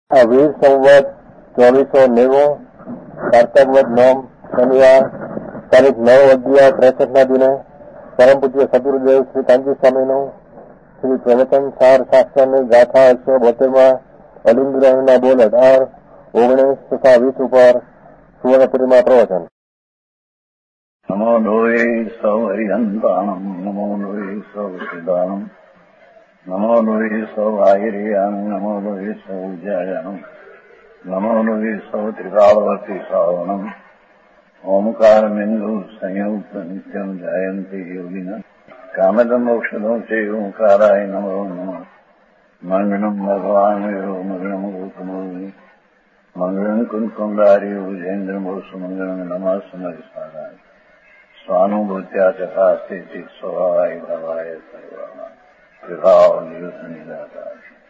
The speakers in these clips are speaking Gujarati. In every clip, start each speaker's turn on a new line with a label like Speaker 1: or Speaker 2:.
Speaker 1: વીર સંવત 2490 કારતક વદ નોમ શનિવાર તારીખ 9/63 દિને પરમ પૂજ્ય સદગુરુદેવ શ્રી કાંજી સ્વામીનું શ્રી પ્રવચન સાર શાસ્ત્રની ગાથા 172માં અલિંગ્રહણના બોલ 18, 19 તથા 20 ઉપર સુવર્ણપુરીમાં પ્રવચન.
Speaker 2: નમો લોહે સૌ હરિહંતાણમ, નમો લોહે સૌ સિદ્ધાણમ, નમો લોહે સૌ આયર્યાણમ, નમો લોહે સૌ જયાણમ, નમો લોહે સૌ ત્રિકાળવતી શ્રાવણમ. ઓમકારમિંદુ સંયુક્ત નિત્યમ જાયંતિ યોગિન કામદમોક્ષદો છે ઓંકારાય નમો નમઃ. મંગળમ ભગવાન મંગળમ ગૌતમોની મંગળમ કુંકુંડારી ભુજેન્દ્રમો સુમંગળમ નમઃ સમરિસ્વારાય સ્વાનુભૂત્યા ચકાસ્તે ચિત સ્વભાવાય ભવાય સર્વમાં વિભાવ નિદાતા.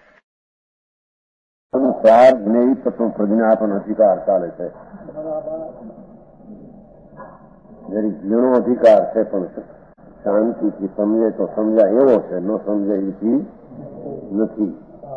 Speaker 3: ચાર જ્ઞેય તત્વ પ્રજ્ઞા પણ અધિકાર ચાલે છે. જરી ઝીણો અધિકાર છે, પણ શાંતિથી સમજે તો સમજાય એવો છે, ન સમજે એથી નથી.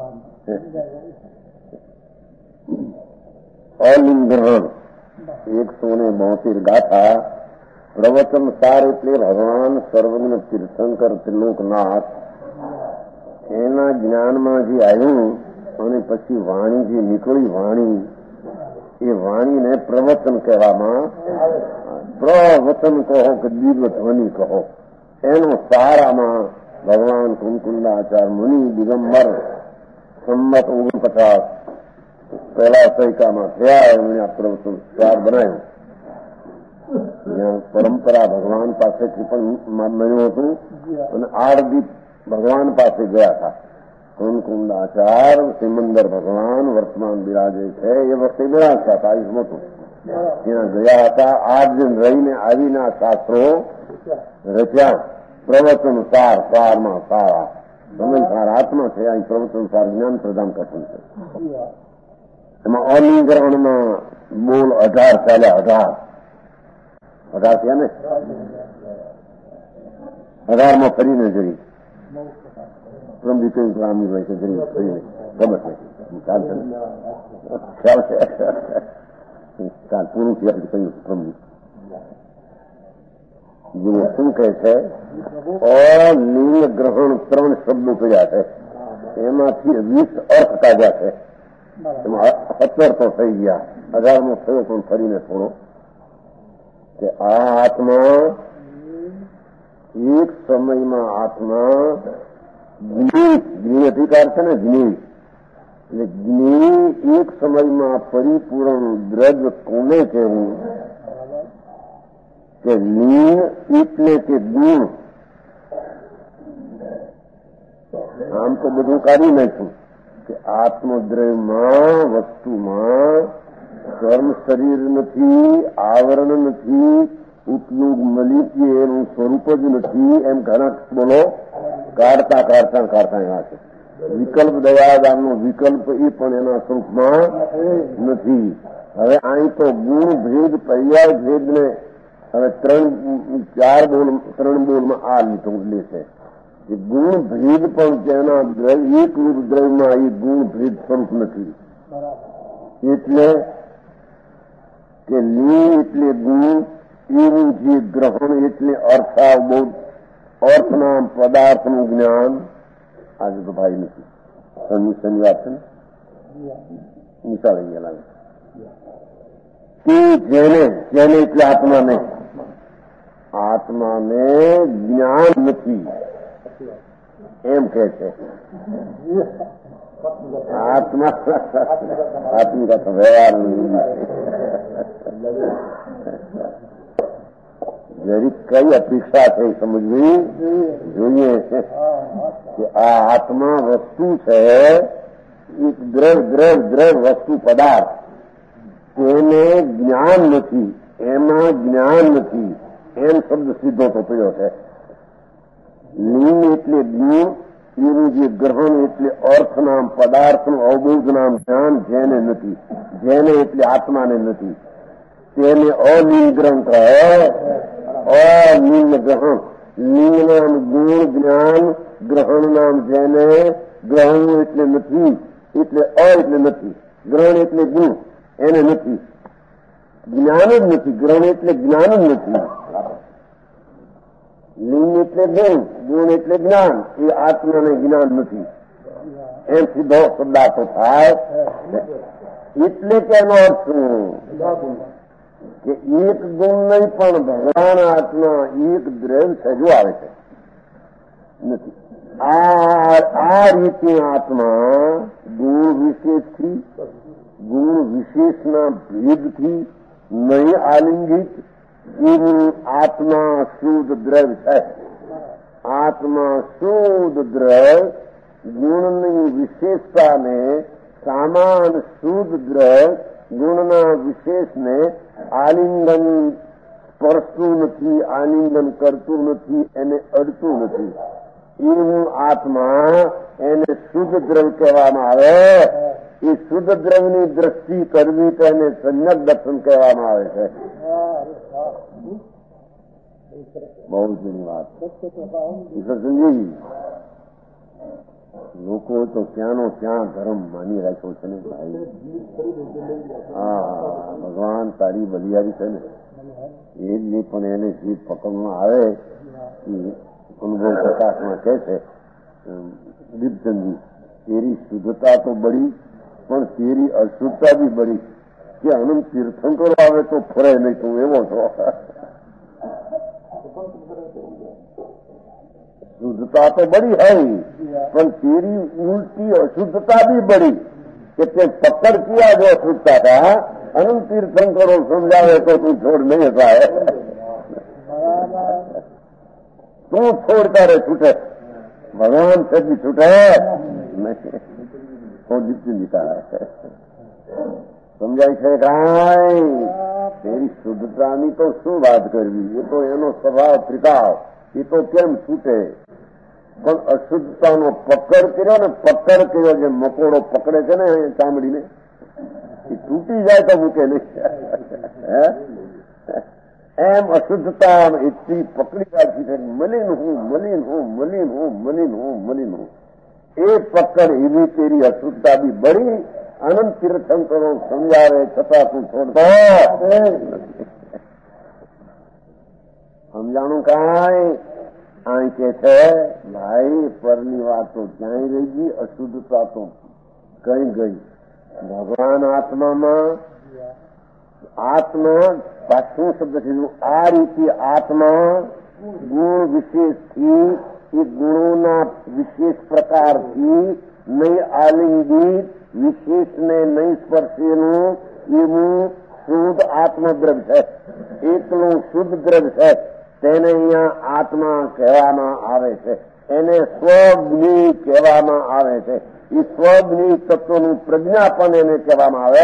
Speaker 3: અલિંગ્રહણ 172 ગાથા. પ્રવચન સાર એટલે ભગવાન સર્વજ્ઞ તીર્થંકર ત્રિલોકનાથ એના જ્ઞાનમાં જે આવ્યું અને પછી વાણી જે નીકળી, વાણી એ વાણીને પ્રવચન કહેવામાં. પ્રવચન કહો કે દિવ્ય ધ્વનિ કહો, એનો સારામાં ભગવાન કુંકુંડાચાર્ય મુનિ દિગંબર સંમત 49 પહેલા સૈકામાં થયા. એમણે આ પ્રવચન સાર બનાવ્યું. જ્યાં પરંપરા ભગવાન પાસેથી પણ મળ્યું હતું અને આરદીપ ભગવાન પાસે ગયા હતા. કુંકુંડાચાર્ય સિમંદર ભગવાન વર્તમાન બિરાજે છે. એ વખતે બિરાજતા હતા, આયુષ મોટું. ત્યાં ગયા હતા. 8 દિન રહીને આવીને આ શાસ્ત્રો રચ્યા. પ્રવચન સાર, સારમાં સારા સમય સાર આત્મા છે. અહીં પ્રવચન સાર જ્ઞાન પ્રદાન કથન છે. એમાં અલિંગ્રહણમાં બોલ 18 ચાલ્યા. 18 થયા ને. 18માં ફરીને જઈ પ્રમજી કયું રામીભાઈ કે જઈ ફરીને ગમત નહીં ચાલશે ચાલ પૂરું થયા પછી કહ્યું પ્રમજી જેવો શું કહે છે. અલિંગ ગ્રહણ 3 શબ્દો કર્યા છે. એમાંથી 20 અર્થ કાઢ્યા છે. એમાં 17 તો થઈ ગયા. 18મો થયો પણ ફરીને થોડો કે આ આત્મા એક સમયમાં આત્મા જ્ઞેય અધિકાર છે ને, જ્ઞેય એટલે જ્ઞેય એક સમયમાં પરિપૂર્ણ દ્રવ્ય કોને કહેવું કે લીન એટલે કે ગુણ. આમ તો બધું કાઢી નાખ્યું કે આત્મદ્રવ્યમાં વસ્તુમાં કર્મ શરીર નથી, આવરણ નથી, ઉપયોગ મલિકી એનું સ્વરૂપ જ નથી. એમ ઘણા બોલો કાઢતા એવા છે. વિકલ્પ દયાદાનનો વિકલ્પ એ પણ એના સ્વરૂપમાં નથી. હવે અહીં તો ગુણ ભેદ પર્યાય ભેદને હવે 3 બોલમાં આ લીધો લે છે. ગુણ ભેદ પણ તેના એક રૂપ દ્રવ્યમાં એ ગુણ ભેદ સ્વરૂપ નથી. એટલે કે લી એટલે ગુણ, એવું જે ગ્રહણ એટલે અર્થાવબોધ, અર્થના પદાર્થનું જ્ઞાન. આજે તો ભાઈ નથી, શનિવાર છે ને, નિશાળ લાગે તે જેને એટલે આત્માને જ્ઞાન નથી એમ કે છે. આત્મિકા તો વ્યવહાર જરી કઈ અપેક્ષા છે સમજવી જોઈએ કે આ આત્મા વસ્તુ છે, એક દ્રવ વસ્તુ પદાર્થ. તેને જ્ઞાન નથી, એમાં જ્ઞાન નથી એમ શબ્દ સીધો તો પડ્યો છે. લીન એટલે ગુણ, એનું જે ગ્રહણ એટલે અર્થ નામ પદાર્થનું અવબોધ નામ જ્ઞાન જેને નથી, જેને એટલે આત્માને નથી, તેને અલિંગ્રહણ કહે. અલિંગ ગ્રહણ, લિંગ નામ ગુણ જ્ઞાન, ગ્રહણ નામ જેને, ગ્રહણ એટલે નથી, એટલે એટલે નથી. ગ્રહણ એટલે ગુણ, એને નથી. જ્ઞાન જ નથી, ગ્રહણ એટલે જ્ઞાન જ નથી. લિંગ એટલે ગુણ, ગુણ એટલે જ્ઞાન, એ આત્માને જ્ઞાન નથી. એમ સીધો પદાર્થો થાય. એટલે કે એનો અર્થ શું કે એક ગુણ નહીં પણ ભગવાન આત્મા એક દ્રવ્ય સહેજો આવે છે નથી. આ રીતે આત્મા ગુણ વિશેષથી, ગુણ વિશેષના ભેદથી નહીં આલિંગિત એવું આત્મા શુદ્ધ દ્રવ્ય છે. આત્મા શુદ્ધ દ્રવ્ય ગુણની વિશેષતાને સામાન શુદ્ધ દ્રવ્ય ગુણના વિશેષને આલિંગન સ્પર્શતું નથી, આલિંગન કરતું નથી, એને અડતું નથી. એવું આત્મા એને શુદ્ધ દ્રવ્ય કહેવામાં આવે. એ શુદ્ધ દ્રવ્યની દ્રષ્ટિ કરવી તો એને સંયક દર્શન કહેવામાં આવે છે. બહુ જૂની વાત સમજી. લોકો તો ક્યાંનો ક્યાં ધર્મ માની રાખ્યો છે ને ભાઈ. હા, ભગવાન તારી બલિયારી છે ને એ જ નહીં, પણ એને જે પકડમાં આવે અનુભવ પ્રકાશમાં કહે છે દીપચંદજી, તેરી શુદ્ધતા તો બળી પણ તેરી અશુદ્ધતા બી બળી. કે અનંત તીર્થંકરો આવે તો ફરે નહીં, તું એવો છો. શુદ્ધતા તો બળી હોય પણ તેરી ઉલટી અશુદ્ધતા भी बड़ी कि ते पकड़ किया जो अशुद्धता था अनंत तीर्थंकरो समझावे तो तू छोड़ नहीं पाए. तू छोड़ता रहे छूटे, भगवान से भी छूटे नहीं. तो जितनी जीता है समझाई છે કાંઈ. તેરી શુદ્ધતાની તો શું વાત કરવી, એ તો એનો સ્વભાવ ત્રિકાળ, એ તો કેમ છૂટે. પણ અશુદ્ધતાનો પકડ કર્યો ને, પકડ કર્યો જે મકોડો પકડે છે ને ચામડીને, એ તૂટી જાય તો મૂકે નહીં. એમ અશુદ્ધતા એટલી પકડી રાખી છે. મલિન હું, મલિન હું, મલિન હું, મલિન હું, મલિન હું. એ પકડ એવી તેરી અશુદ્ધતા બી બળી. અનંત તીર્થંકરો સમજાવે છતાં તું છોડતો સમજાણું કાંઈ. અહીં કે છે ભાઈ પરની વાત તો ક્યાંય રહી ગઈ, અશુદ્ધતા તો કઈ ગઈ. ભગવાન આત્મામાં આત્મા પાછું શબ્દ કીધું. આ રીતે આત્મા ગુણ વિશેષથી, એ ગુણોના વિશેષ પ્રકારથી નહીં આલિંગિત, વિશેષને નહીં સ્પર્શેલું એવું શુદ્ધ આત્મદ્રવ્ય છે. એકલું શુદ્ધ દ્રવ્ય છે. તેને અહીંયા આત્મા કહેવામાં આવે છે. એને સ્વજ્ઞી કહેવામાં આવે છે. એ સ્વજ્ઞી તત્વનું પ્રજ્ઞાપન એને કહેવામાં આવે.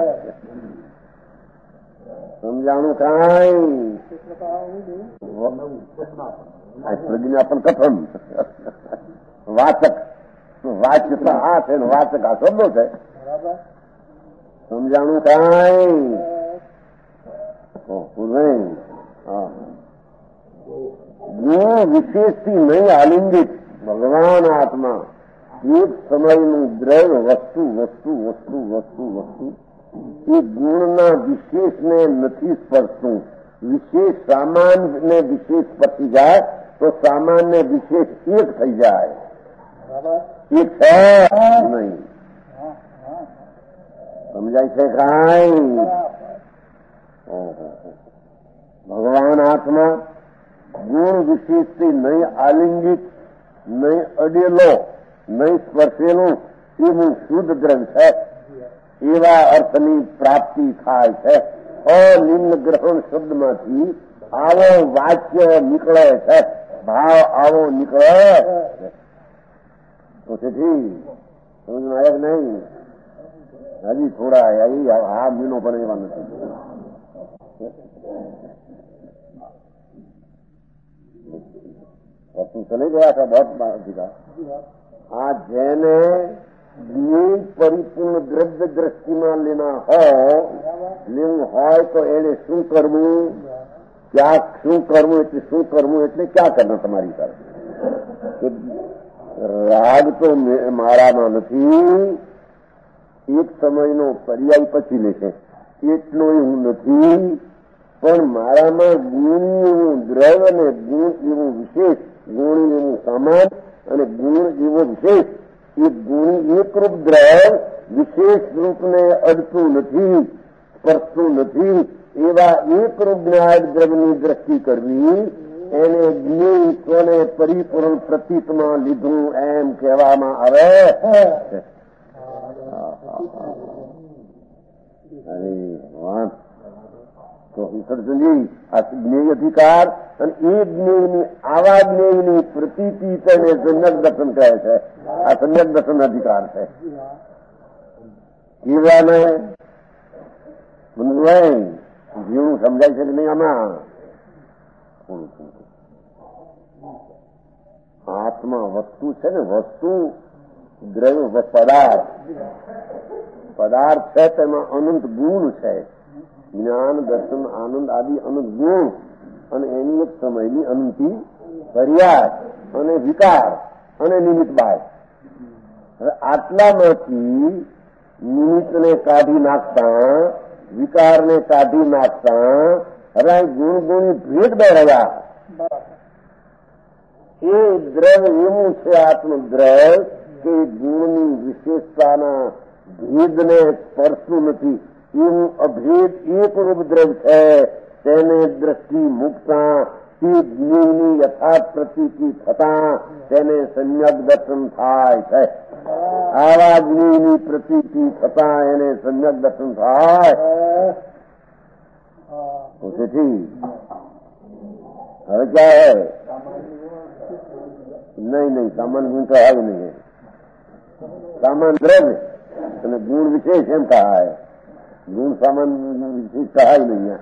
Speaker 3: સમજાણું કાંઈ. પ્રજ્ઞાપન કથમ વાચક, વાચતા આ છે ને વાચક આ શબ્દો છે. સમજાણું કાંઈ. હા, ગુણ વિશેષથી નહીં આલિંગિત ભગવાન આત્મા એક સમયનું દ્રવ્ય વસ્તુ વસ્તુ વસ્તુ વસ્તુ વસ્તુ એ ગુણના વિશેષને નથી સ્પર્શતું. વિશેષ સામાન્ય વિશેષ સ્પર્શી જાય તો સામાન્ય વિશેષ એક થઈ જાય. એક છે નહીં. સમજાય છે કાંઈ. ભગવાન આત્મા ગુણ વિશેષથી નહીં આલિંગિત, નહીં અડેલો, નહીં સ્પર્શેલું એવું શુદ્ધ દ્રવ્ય છે. એવા અર્થની પ્રાપ્તિ થાય છે. અલિંગ ગ્રહણ શબ્દમાંથી આવો વાક્ય નીકળે છે, ભાવ આવો નીકળે તો તેથી સમજમાં આવે નહીં. હજી થોડા આ મહિનો પણ એવા નથી. चले गया था बहुत मानसिक. આ જેને પરિપૂર્ણ દ્રવ્ય દ્રષ્ટિમાં લેના લેવું હોય તો એને શું કરવું, ક્યાં શું કરવું, એટલે શું કરવું એટલે ક્યાં કરવું તમારી પાસે. રાગ તો મારામાં નથી, એક સમયનો પર્યાય પછી લે છે. એટલો એવું નથી, પણ મારામાં ગુણી એવું દ્રવ્ય અને ગુણ એવું વિશેષ, ગુણી એવું સામાન અને ગુણ એવો વિશેષ. એ ગુણી એકરૂપ દ્રવ્ય વિશેષ રૂપને અડતું નથી, સ્પર્શતું નથી. એવા એકરૂપ જ્ઞાન દ્રવ્યની દ્રષ્ટિ કરવી એને જ્ઞેય સ્વને પરિપૂર્ણ પ્રતીતમાં લીધું એમ કહેવામાં આવે. અરે વાત તો વિસર્જનજી, આ જ્ઞેય અધિકાર અને એ જ્ઞેયની આવા જ્ઞેયની પ્રતીતિ તેને સમ્યક દર્શન કહે છે. આ સમ્યક દર્શન અધિકાર છે. જીવાને જીવનું સમજાય છે કે નહીં? આમાં આત્મા વસ્તુ છે ને, વસ્તુ દ્રવ્ય પદાર્થ છે, તેમાં અનંત ગુણ છે. જ્ઞાન, દર્શન, આનંદ આદિ અનંત ગુણ અને એની એક સમયની અનંતી ફરિયાદ અને વિકાર અને નિમિત્ત બાય. હવે આટલામાંથી નિમિત્તને કાઢી નાખતા, વિકારને કાઢી નાખતા હવે ગુણ ગુણી ભેદ બે રહ્યા. એ દ્રવ્ય એવું છે આત્મદ્રવ્ય કે ગુણની વિશેષતાના ભેદને સ્પર્શતું નથી. એવું અભેદ એકરૂપ દ્રવ્ય છે. તેને દ્રષ્ટિ મૂકતા તે જ્ઞેયની યથાર્થ પ્રતીતિ થતા તેને સમ્યક દર્શન થાય છે. આવા જ્ઞેયની પ્રતીતિ થતા એને સમ્યક દર્શન થાય. તેથી હવે ક્યાં હૈ? नहीं सामान गुण कहा ही नहीं है. सामान द्रव्य અને ગુણ વિશેષ એમ कहा है. ગુણ સામાન વિશેષ कहा ही नहीं है.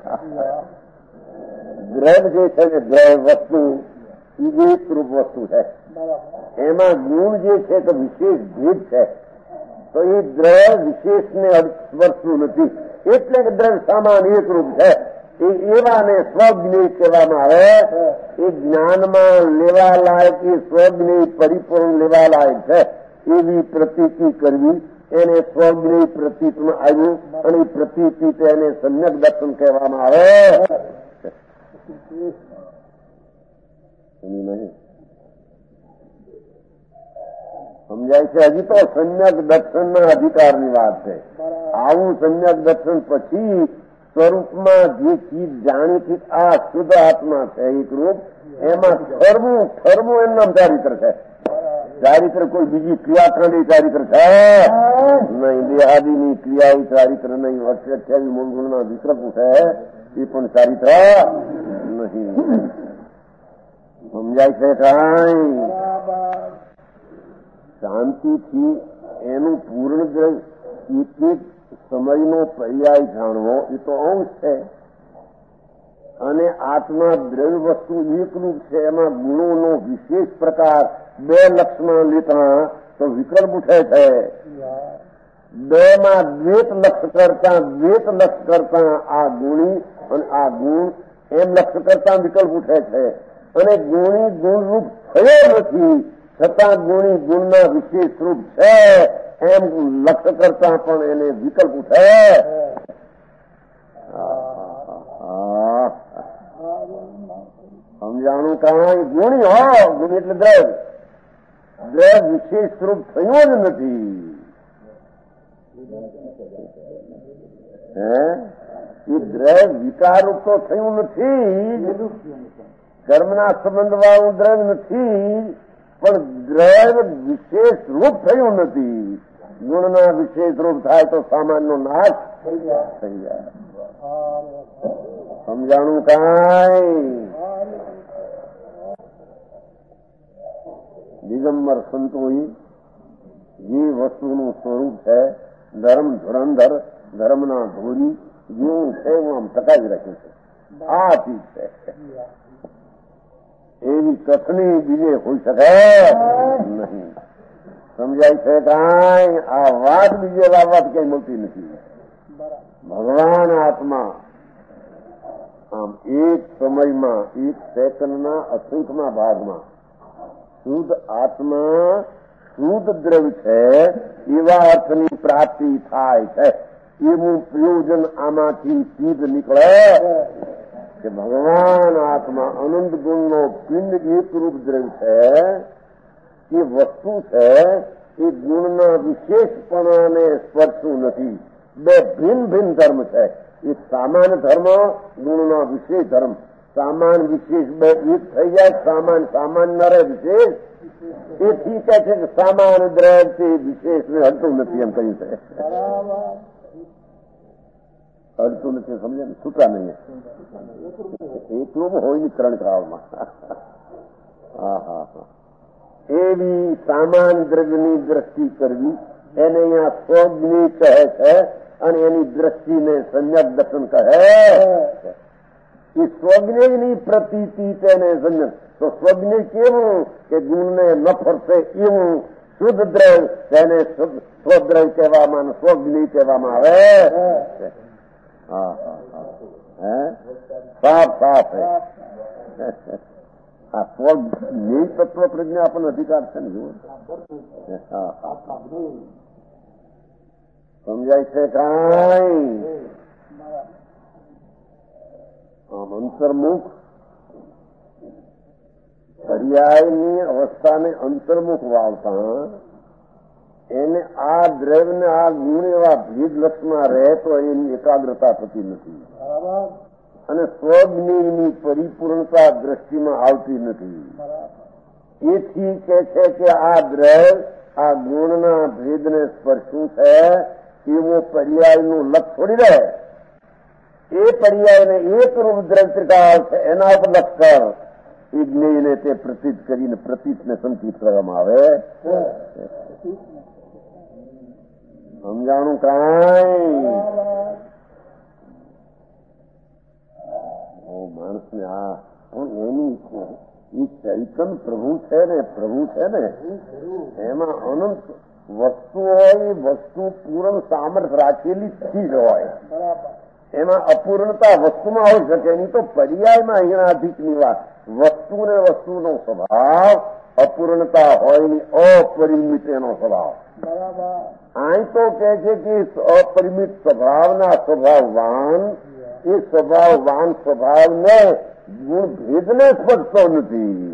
Speaker 3: દ્રવ્ય જે છે ને, દ્રવ્ય વસ્તુ એ એક રૂપ વસ્તુ છે. એમાં ગુણ જે છે તો વિશેષ ભેદ છે. તો એ દ્રવ્ય વિશેષને સ્પર્શતું નથી. એટલે કે દ્રવ્ય સામાન એક રૂપ છે. એ એવાને સ્વજ્ઞેય કહેવામાં આવે. એ જ્ઞાનમાં લેવા લાયક, એ સ્વજ્ઞેય પરિપૂર્ણ લેવા લાયક છે. એવી પ્રતીતિ કરવી એને સ્વજ્ઞેય પ્રતીતમાં આવ્યું અને એ પ્રતીતિ એને સમ્યક દર્શન કહેવામાં આવે. નહીં સમજાય છે? હજી તો સમ્યક દર્શનના અધિકારની વાત છે. આવું સમ્યક દર્શન પછી સ્વરૂપમાં જે ચીજ જાણીતી આ શુદ્ધ આત્મા છે એક રૂપ, એમાં ઠરવું એમ નામ ચારિત્ર છે. ચારિત્ર કોઈ બીજી ક્રિયાકરણી ચારિત્ર છે નહીં. દેહાદિની ક્રિયાઓ ચારિત્ર નહીં. 28 મૂળ ગુણના વિકલ્પો છે એ પણ ચારિત્ર નહીં. સમજાય છે? કાંઈ શાંતિથી એનું પૂર્ણ એક સમયનો પર્યાય જાણવો એ તો અંશ છે. અને આત્મા દ્રવ્ય વસ્તુ એકરૂપ છે. એમાં ગુણોનો વિશેષ પ્રકાર બે લક્ષમાં લેતા તો વિકલ્પ ઉઠે છે. બેમાં દ્વૈત લક્ષ કરતા આ ગુણી અને આ ગુણ એમ લક્ષ કરતા વિકલ્પ ઉઠે છે. અને ગુણી ગુણરૂપ થયો નથી, છતાં ગુણી ગુણના વિશેષ રૂપ છે એમ લક્ષ્ય કરતા પણ એને વિકલ્પ ઉઠે. સમજાણું? કાંઈ ગુણી હો, ગુણી એટલે દ્રવ્ય વિશેષ રૂપ થયું જ નથી. એ દ્રવ્ય વિકાર રૂપ તો થયું નથી. કર્મના સંબંધ વાળું દ્રવ્ય નથી, પણ દ્રવ્ય વિશેષ રૂપ થયું નથી. ગુણના વિશેષ રૂપ થાય તો સામાનનો નાશ થઈ જાય. સમજાણું? કાંઈ દિગંબર સંતોએ જે વસ્તુનું સ્વરૂપ છે, ધર્મ ધુરંધર, ધર્મના ધોરી જેવું છે હું આમ ટકાવી રાખ્યું છે. આ ચીજ છે. એવી કથની બીજે હોઈ શકે નહીં. સમજાય છે? કાંઈ આ વાત બીજે લાવવા કઈ મળતી નથી. ભગવાન આત્મા આમ એક સમયમાં, એક સેકન્ડના અસંખ્યમાં ભાગમાં શુદ્ધ આત્મા શુદ્ધ દ્રવ્ય છે એવા અર્થની પ્રાપ્તિ થાય છે. એવું પ્રયોજન આમાંથી સિદ્ધ નીકળે કે ભગવાન આત્મા અનંત ગુણનો પિંડ એકરૂપ દ્રવ્ય છે. એ વસ્તુ છે એ ગુણના વિશેષપણાને સ્પર્શતું નથી. બે ભિન્ન ભિન્ન ધર્મ છે. એક સામાન્ય ધર્મ, ગુણનો વિશેષ ધર્મ. સામાન્ય વિશેષ બે એક થઈ જાય. સામાન્ય ન રહે વિશેષ. એથી કહે છે કે સામાન્ય દ્રવ્ય તે વિશેષને હડતું નથી એમ કહ્યું છે. હડતું નથી સમજે ને છૂટા નહીં. એકરૂપ હોય ને ત્રણ કાળમાં. હા હા હા. એવી સામાન્ય દ્રવ્યની દ્રષ્ટિ કરવી એને અહીંયા સ્વજ્ઞ કહે છે અને એની દ્રષ્ટિને સમ્યક દર્શન કહે. એ સ્વજ્ઞની પ્રતીતિ તેને સમ્યક. તો સ્વજ્ઞ કેવું કે ગુણને ન ફરશે એવું શુદ્ધ દ્રવ્ય તેને સ્વદ્રવ્ય કહેવામાં સ્વજ્ઞ કહેવામાં આવે. હા હા હા. સાફ સાફ હે. આ સ્વજ્ઞ તત્વ પ્રજ્ઞા આપણને અધિકાર છે ને જુઓ. સમજાય છે કાંઈ? આમ અંતર્મુખ પર્યાયની અવસ્થાને અંતર્મુખ વાવતા એને આ દ્રવ્યને આ ગુણ એવા ભેદ લક્ષમાં રહે તો એની એકાગ્રતા થતી નથી અને સ્વજ્ઞની પરિપૂર્ણતા દ્રષ્ટિમાં આવતી નથી. એથી કે છે કે આ દ્રવ્ય આ ગુણના ભેદને સ્પર્શું છે એવો પર્યાયનું લક્ષ છોડી રહે. એ પર્યાયને એક રૂપ દ્રવ્ય ત્રિકાળ છે એના ઉપર લક્ષ કર. એ જ્ઞેયને તે પ્રતીત કરીને પ્રતીતને સંકિત કરવામાં આવે. સમજાણું કાંઈ? માણસને આ પણ એની એ ચૈતન પ્રભુ છે ને એમાં અનંત વસ્તુ હોય. વસ્તુ પૂર્ણ સામર્થ્ય રાખેલી ચીજ હોય. એમાં અપૂર્ણતા વસ્તુમાં આવી શકે નહીં. તો પર્યાયમાં અહીંયા અધિકની વાત. વસ્તુને વસ્તુનો સ્વભાવ અપૂર્ણતા હોય ની અપરિમિત એનો સ્વભાવ. અહીં તો કહે છે કે અપરિમિત સ્વભાવના સ્વભાવવાન એ સ્વભાવવાન સ્વભાવને ગુણ ભેદને સ્પર્શતો નથી.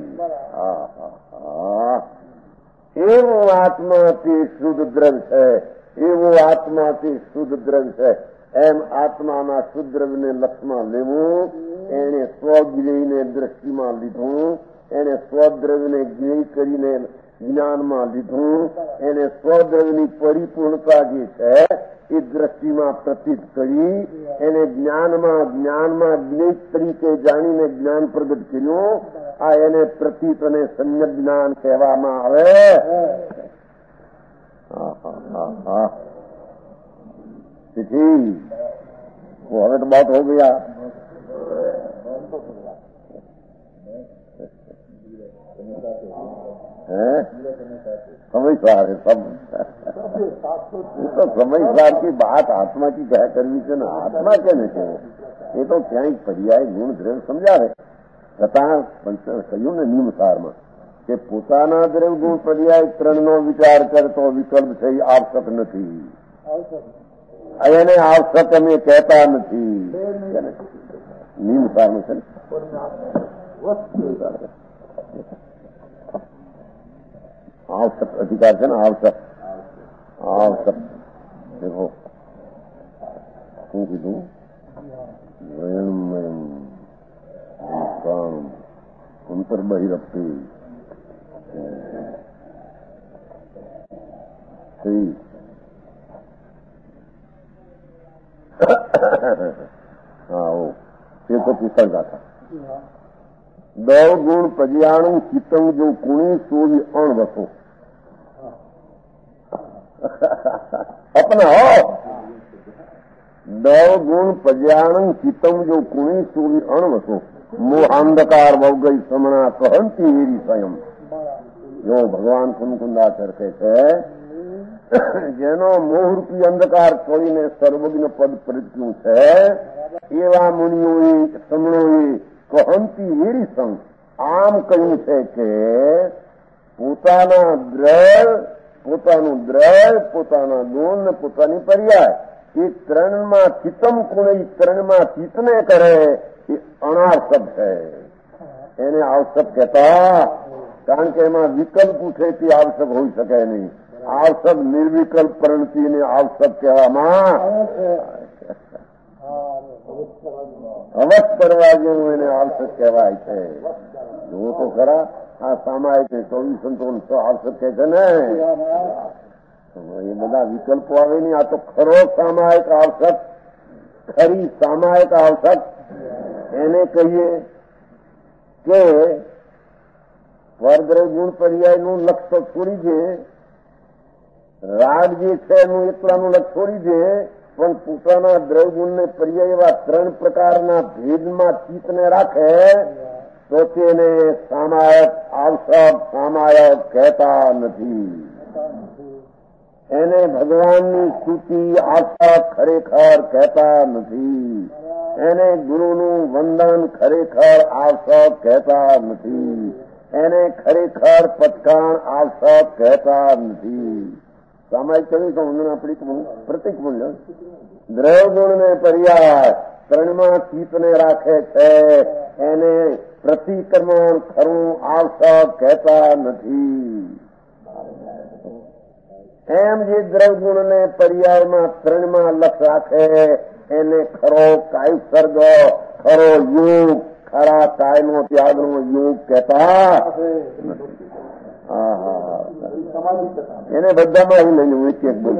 Speaker 3: એવું આત્મા તે શુદ્ધ દ્રવ્ય છે. એવું આત્મા તે શુદ્ધ દ્રવ્ય છે. એમ આત્માના શુદ્ધ દ્રવ્યને લક્ષમાં લેવું. એને સ્વજ્ઞને દ્રષ્ટિમાં લીધું. એને સ્વદ્રવ્યને જ્ઞેય કરીને જ્ઞાનમાં લીધું. એને સ્વદ્રવ્યની પરિપૂર્ણતા જે છે એ દ્રષ્ટિમાં પ્રતીત કરી એને જ્ઞાનમાં જ્ઞેય તરીકે જાણીને જ્ઞાન પ્રગટ કર્યું. આ એને પ્રતીત અને સમ્યક જ્ઞાન કહેવામાં આવે. ठीक वो हमें तो बात हो गया. समझदार है सब. तो समझदार की बात आत्मा की क्या करनी છે ને આત્મા કેને છે એ તો ક્યાંય પર્યાય ગુણ દ્રવ્ય સમજાવે. છતાં કહ્યું ને નિયમસારમાં કે પોતાના દ્રવ્ય ગુણ પર્યાય ત્રણનો વિચાર કરતો વિકલ્પ છે એ આવશ્યક નથી. એને આવશ્યક અમે કહેતા નથી. નિયમસારનું છે ને आवश्यक अधिकार है ना. आवश्यक देखो શું કીધું? વયણમયમ અંતર્બહિરપી હા એ તો પુસ્તક હતા. દવ ગુણ પજ્યાણું ચિત્તંગ જો કુણી સોવી અણવસો अपना हो. दव गुण पज्याणं चित्तम जो कुणी सूरी अणवसो मोहांधकार बव गई समणा कहंती हेरी स्वयं. जो भगवान कुंकुंदाचर કહે છે જેનો મોહરૂપી અંધકાર છોડીને સર્વજ્ઞ પદ પ્રત્યું છે એવા મુનિઓએ સમણોએ કહંતી હેરી સંગ આમ કહ્યું છે કે પોતાના દ્રવ્ય પોતાના ગુણ ને પોતાની પર્યાય એ ત્રણમાં ચિત્તમ કોણે ત્રણમાં ચિત્તને કરે એ અનાવશ્યક છે. એને આવશ્યક કહેતા, કારણ કે એમાં વિકલ્પ ઉઠે તે આવશ્યક હોઈ શકે નહીં. આવશ્યક નિર્વિકલ્પ પરિણતિને આવશ્યક કહેવામાં અવશ્ય કરવા જેવું એને આવશ્યક કહેવાય છે. જો તો ખરા આ સામાયિક 24 સંતોન આવશ્યક કહે છે ને, એ બધા વિકલ્પો આવે નહીં. આ તો ખરો સામાયિક આવશ્યક, ખરી સામાયિક આવશ્યક એને કહીએ કે પરદ્રવ્ય ગુણ પર્યાયનું લક્ષ્ય છોડી દે, રાગ જે છે એનું એકલાનું લક્ષ્ય છોડી દે, પણ પોતાના દ્રવ્ય ગુણને પર્યાય એવા 3 પ્રકારના ભેદમાં ચિત્તને રાખે તો તેને સામાયક આવશ્યક સામાયક કહેતા નથી. એને ભગવાનની સ્તુતિ આવશ્યક ખરેખર કહેતા નથી. એને ગુરુનું વંદન ખરેખર આવશ્યક કહેતા નથી. એને ખરેખર પટકાણ આવશ્યક કહેતા નથી. સામાયિક કહ્યું તો વંદના પ્રતિક મૂલ્ય દ્રવ્ય ગુણને પર્યાય 3માં ચિત્તને રાખે છે, એને પ્રતિક્રમણ ખરું આવશ્યક કહેતા નથી. એમ જે દ્રવ્ય ગુણને પર્યાયમાં 3માં લક્ષ રાખે એને ખરો કાયસર્ગ, ખરો યોગ, ખરા કાયનો ત્યાગનો યોગ કહેતા એને બધામાં હું લઈને હું એક બોલ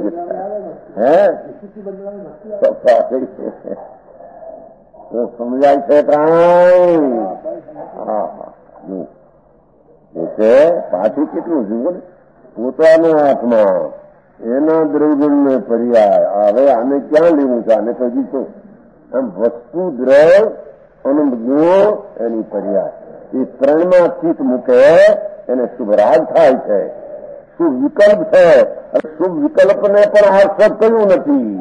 Speaker 3: સમજાય છે કાંઈ? પાછું કેટલું જુઓ ને, પોતાનો આત્મા એના દ્રવ્યગુણને પર્યાય. હવે આને ક્યાં લેવું છે? આને તો જીતો આમ વસ્તુ દ્રવ્ય અને ગુણ એની પર્યાય એ 3માં ચિત્ત મૂકે એને શુભ રાગ થાય છે. શુભ વિકલ્પ છે, શુભ વિકલ્પને પણ આવશ્યક કહ્યું નથી.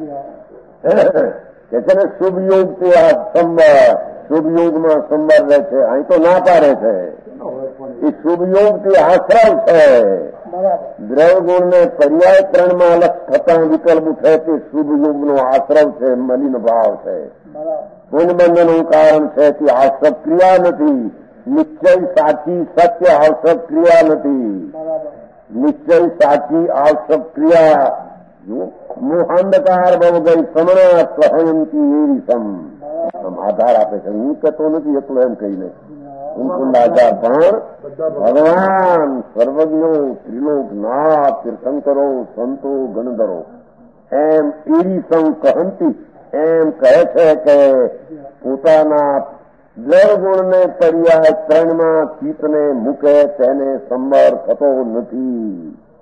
Speaker 3: કે છે ને શુભ યોગ તે આ સંભાર, શુભ યોગમાં સંભાર રહે છે, અહીં તો ના પાડે છે. એ શુભ યોગ તે આશ્રય છે. દ્રવ્ય ગુણને પર્યાય 3માં અલગ થતા વિકલ્પ ઉઠે તે શુભ યોગનો આશ્રય છે, મલિન ભાવ છે. પુનબંધનું કારણ છે તે આવશ્યક ક્રિયા નથી. નિશ્ચય સાચી સત્ય આવશ્યક ક્રિયા નથી. નિશ્ચય સાચી આવશ્યક ક્રિયા મોહાંધકાર બહુ ગઈ સમણા સહયંતી એવી આધાર આપે છે. હું કહેતો નથી એટલું એમ કહીને આધાર પણ ભગવાન સર્વજ્ઞો ત્રિલોકનાથ તીર્થંકરો સંતો ગણધરો એમ એવી કહંતી એમ કહે છે કે પોતાના દ્રવ્ય ગુણને પર્યાય 3માં ચિત્તને મૂકે તેને સંબર થતો નથી,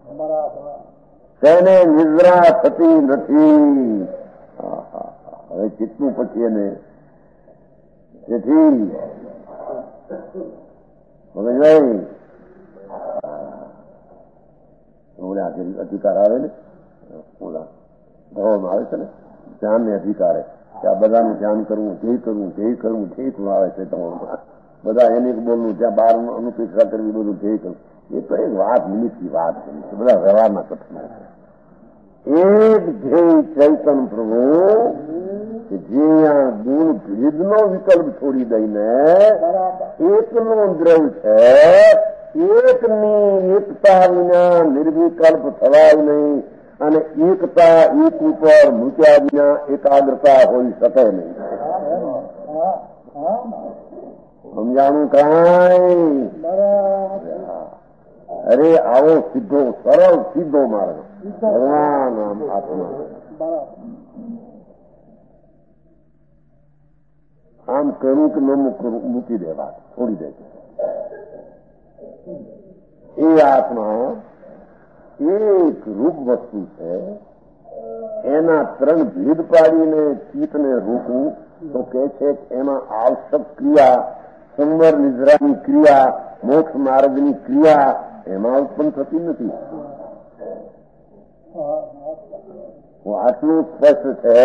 Speaker 3: તેને નિદ્રા થતી નથી. હવે ચિત્તનું પછી એને તેથી હવે ઓલા અધિકાર આવે ને, ઓલા ધોવામાં આવે છે ને ધ્યાનને અધિકારે કે આ બધાનું ધ્યાન કરવું, જે કરવું આવે છે તમારું બધા એને બોલવું, ત્યાં બહાર અનુપેક્ષા કરવી, બધું ધ્યેય કરવું. એ તો એક વાત નિમિત્તની વાત છે, બધા વ્યવહારના કથન છે. એક ધ્યેય ચૈતન પ્રભુ કે જે આ ગુણ ભેદનો વિકલ્પ છોડી દઈને એકનો દ્રવ્ય છે, એકની એકતા વિના નિર્વિકલ્પ થવાય નહીં, અને એકતા એક ઉપર મૂક્યા વિના એકાગ્રતા હોઈ શકે નહીં. સમજાણું કાંઈ? અરે આવો સીધો સરળ સીધો માર્ગ ભગવાન આમ આત્મા આમ કરું કે ન મૂકી દેવા છોડી દે. એ આત્મા એક રૂપ વસ્તુ છે, એના 3 ભેદ પાડીને ચિત્તને રોકવું તો કે છે એમાં આવશ્યક ક્રિયા, સંવર નિદ્રાની ક્રિયા, મોક્ષ માર્ગની ક્રિયા એમાં ઉત્પન્ન થતી નથી. આટલું સ્પષ્ટ છે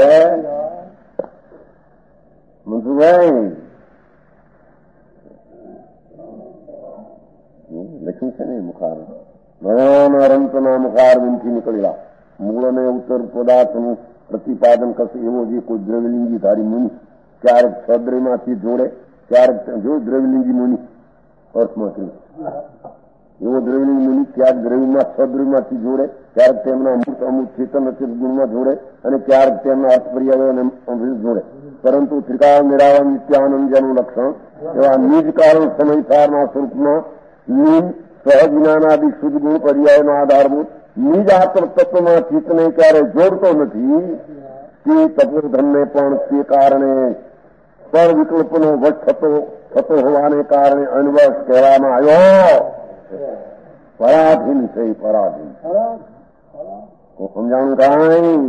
Speaker 3: મનસુભાઈ. શું છે ને મુખાર ભગવાન અનંતના મુખારવિંદથી નીકળેલા મૂળને ઉત્તર પદાર્થનું પ્રતિપાદન કરશે એવો જે કોઈ દ્રવ્યલિંગી ધારી મુનિ ક્યારેક છદ્રમાંથી જોડે, ક્યારેક જો દ્રવ્યલિંગી મુનિ અર્થમાં કર્યું એવો દ્રવ્યલિંગી મુનિ ક્યારેક દ્રવ્યમાં છદ્રવ્યમાંથી જોડે, ક્યારેક તેમના અમૃત ચેતન અચેત ગુણમાં જોડે અને ક્યારેક તેમના અર્થ પર્યાયો જોડે. પરંતુ ત્રિકાળ નિરાવરણ નિત્યાનંદ જેનું લક્ષણ એવા નિજ કારણ સમયસારના સ્વરૂપમાં નિજ સહજ જ્ઞાનાદિ શુદ્ધ ગુણ પર્યાયનો આધારભૂત નિજ આત્મ તત્વમાં ચિત્તને ક્યારે જોડતો નથી. તે તપોધનને પણ તે કારણે પર વિકલ્પનો વટ થતો હોવાને કારણે અનવશ કહેવામાં આવ્યો. પરાધીન છે, પરાધીન. સમજાણું કાંઈ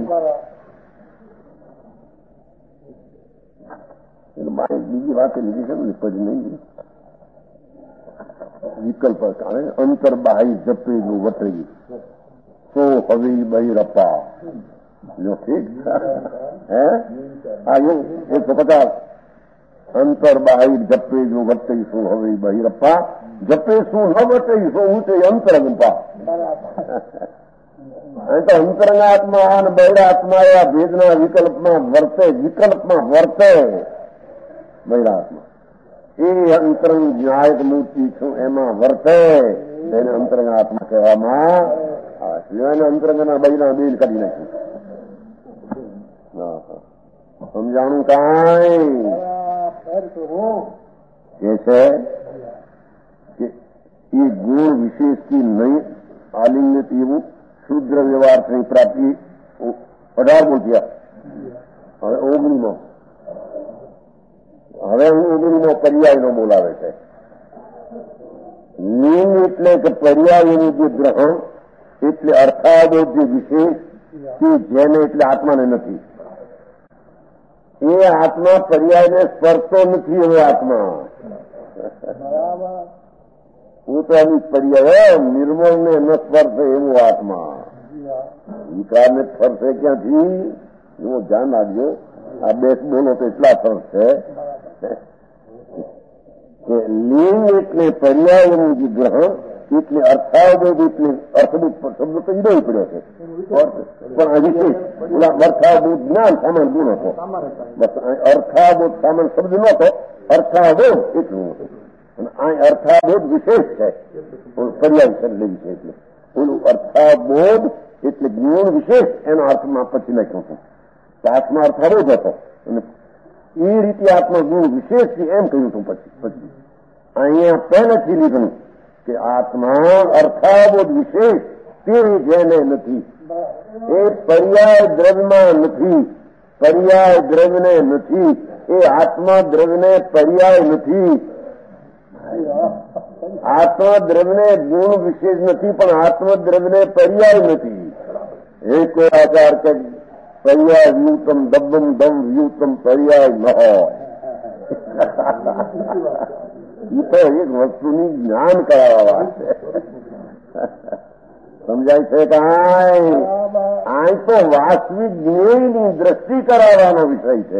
Speaker 3: બીજી વાત લીધી છે ને પછી નહીં વિકલ્પ કારણે અંતર બાહ્ય જપેલું વટરી તો હવે બહિરપ્પા જો ઠીક હે આ 150 અંતર બાહ્ય જપેલું વટઈશું હવે બહિરપ્પા જપે શું ન વટઈશું ઊંચે અંતરગંપા. અહીં તો અંતરંગાત્મા અને બહિરાત્મા એ આ ભેદના વિકલ્પમાં વર્તે બહિરાત્મા એ અંતરંગ ન્યાયક મૂર્તિ છું એમાં વર્તે તેને અંતરંગ આત્મા કહેવામાં આવે છે. એને અંતરંગના બહિના બેન કરી નાખ્યું. સમજાણું કાંઈ એ છે કે એ ગુણ વિશેષથી નહીં આલિંગિત એવું શુદ્ર વ્યવહારની પ્રાપ્તિ 18 બોલ્યા. હવે 19 હવે હું 19 પર્યાયનો બોલાવે છે. લિંગ એટલે કે પર્યાયનું જે ગ્રહણ એટલે અર્થાબોધ જે વિશેષ જેને એટલે આત્માને નથી. એ આત્મા પર્યાયને સ્પર્શતો નથી. એવો આત્મા હું તો આની પર્યાય નિર્મળને ન સ્પર્શે એવો આત્મા વિકારને સ્પર્શે ક્યાંથી એવો ધ્યાન રાખજો. આ બેસ બોલો તો એટલા સરસ છે કે લિંગ એટલે પર્યાયનું જે ગ્રહણ એટલે અર્થાબોધ એટલે અર્થબોધ શબ્દ તો જુદો પડ્યો છે પણ આ વિશેષ ઓલા અર્થાબોધ જ્ઞાન સામાન ગુણ હતો. બસ અર્થાબોધ સામાન શબ્દ નહોતો, અર્થાબોધ એટલું હતું. અને આ અર્થાબોધ વિશેષ છે પર્યાય શબ્દ વિશે એટલે ઓલું અર્થાબોધ એટલે ગુણ વિશેષ એના અર્થમાં પછી લખ્યું હતું. આત્મા અર્થાબોધ હતો અને એ રીતે આત્મા ગુણ વિશેષ છે એમ કહ્યું હતું. પછી અહીંયા પહેલેથી લીધું કે આત્મા અર્થાબોધ વિશેષ તે જેને નથી. એ પર્યાય દ્રવ્યમાં નથી, પર્યાય દ્રવ્યને નથી. એ આત્મા દ્રવ્યને પર્યાય નથી. આત્મા દ્રવ્યને ગુણ વિશેષ નથી પણ આત્મા દ્રવ્યને પર્યાય નથી. એ કોઈ આચાર કે પર્યાય વ્યુતમ દબ્બમ દમ વ્યુતમ પર્યાય ન હોય. એ તો એક વસ્તુની જ્ઞાન કરાવવા વાત છે. સમજાય છે કાંઈ? આ તો વાસ્તવિક જ્ઞેયની દ્રષ્ટિ કરાવવાનો વિષય છે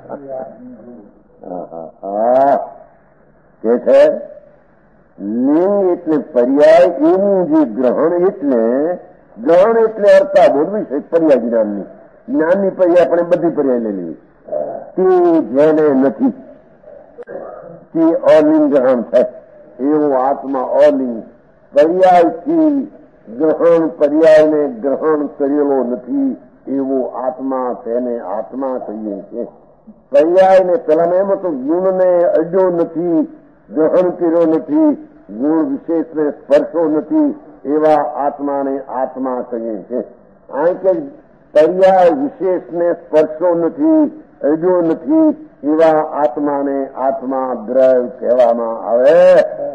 Speaker 3: અહીંયા. કે છે લિંગ એટલે પર્યાય એનું જે ગ્રહણ એટલે અર્થાબોધ વિષય પર્યાય જ્ઞાનની પર્યાય આપણે બધી પર્યાય લઈ લેવી. તે જેને નથી તે અલિંગ ગ્રહણ થાય એવું આત્મા અલિંગ પર્યાયથી ગ્રહણ પર્યાયને ગ્રહણ કરેલો નથી એવો આત્મા તેને આત્મા કહીએ છીએ. પર્યાયને પેલા એમ તો ગુણને અડ્યો નથી, ગ્રહણ કર્યો નથી, ગુણ વિશેષને સ્પર્શો નથી એવા આત્માને આત્મા કહીએ છીએ. આ કે પર્યાય વિશેષને સ્પર્શો નથી, અડ્યો નથી એવા આત્માને આત્મા દ્રવ્ય કહેવામાં આવે.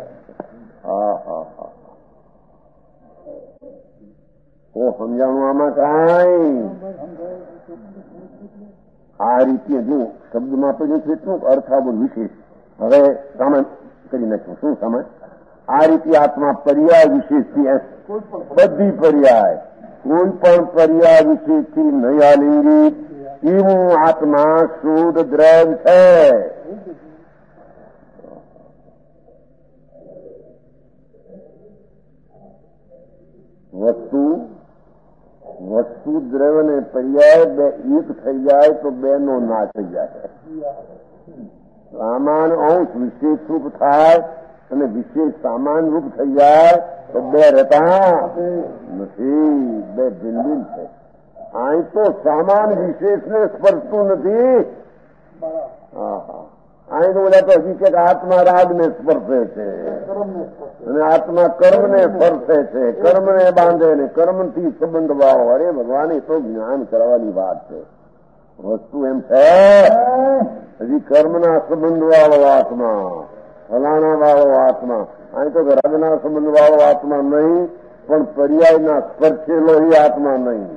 Speaker 3: સમજાણું આમાં કાંઈ? આ રીતે જો શબ્દમાં તો જે છે એટલું અર્થાબોધ વિશેષ હવે સામાન કરી નાખ્યું. શું સામાન? આ રીતે આત્મા પર્યાય વિશેષથી બધી પર્યાય કોઈ પણ પર્યાય વિશેષથી નહીં આલિંગી એવું આત્મા શુદ્ધ દ્રવ્ય છે. વસ્તુ દ્રવ્ય ને પર્યાય બે એક થઈ જાય તો બે નો નાશ થઈ જાય. સામાન અંશ વિશેષ રૂપ થાય અને વિશેષ સામાન રૂપ થઈ જાય તો બે રહેતા નથી, બે ભિન્ન છે. અહીં તો સામાન વિશેષને સ્પર્શતું નથી. અહીં તો બોલ્યા તો હકીકત આત્મા રાગને સ્પર્શે છે અને આત્મા કર્મને સ્પર્શે છે, કર્મને બાંધે ને કર્મથી સંબંધ વાળો. અરે ભગવાન, એ તો જ્ઞાન કરવાની વાત છે. વસ્તુ એમ છે હજી કર્મના સંબંધ વાળો આત્મા, ફલાણા વાળો આત્મા. અહીં તો રાગના સંબંધ વાળો આત્મા નહીં, પણ પર્યાયના સ્પર્શેલો એ આત્મા નહીં.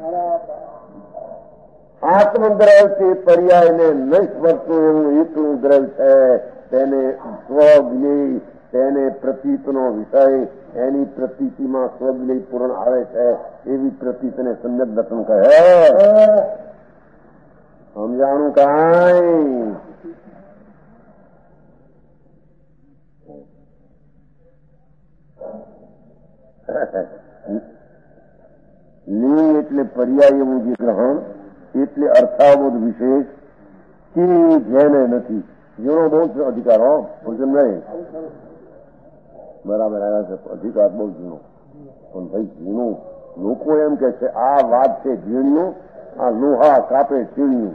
Speaker 3: આત્મદ્રવ્ય તે પર્યાયને નહીં સ્પર્શતું એવું એકલું દ્રવ્ય છે. તેને સ્વજ્ઞેય, તેને પ્રતીતનો વિષય, એની પ્રતીતિમાં સ્વજ્ઞેય પૂર્ણ આવે છે. એવી પ્રતીતને સમ્યક દર્શન કહે. સમજાણું કાંઈ? લિંગ એટલે પર્યાય એવું જે ગ્રહણ, એટલે અર્થાવોધ વિશેષ કે જેને નથી. જેનો બહુ જ અધિકાર હો, ભોજન નહીં બરાબર આવ્યા છે. અધિકાર બહુ જૂનો, પણ ભાઈ જૂનું. લોકો એમ કે છે આ વાત છે ઝીણ્યું, આ લોહા કાપે ચીણ્યું,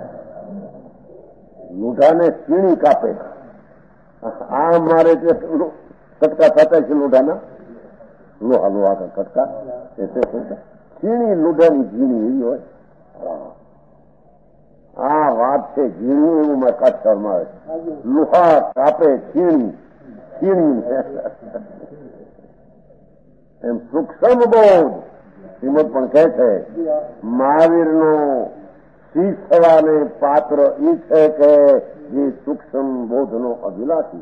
Speaker 3: લોઢાને ચીણી કાપે. આ મારે કટકા થતા છે લોઢાના, લોહા કા કટકા ચીણી, લોઢાની ઝીણી એવી હોય. આ વાત છે ઝીણી, એવું મેં કાઠિયાવાડમાં આવે. લોહા કાપે ચીણી, ચીણી એમ સૂક્ષ્મ બોધ. શ્રીમદ પણ કહે છે મહાવીરનો શીશ થવાને પાત્ર એ છે કે જે સૂક્ષ્મ બોધનો અભિલાષી.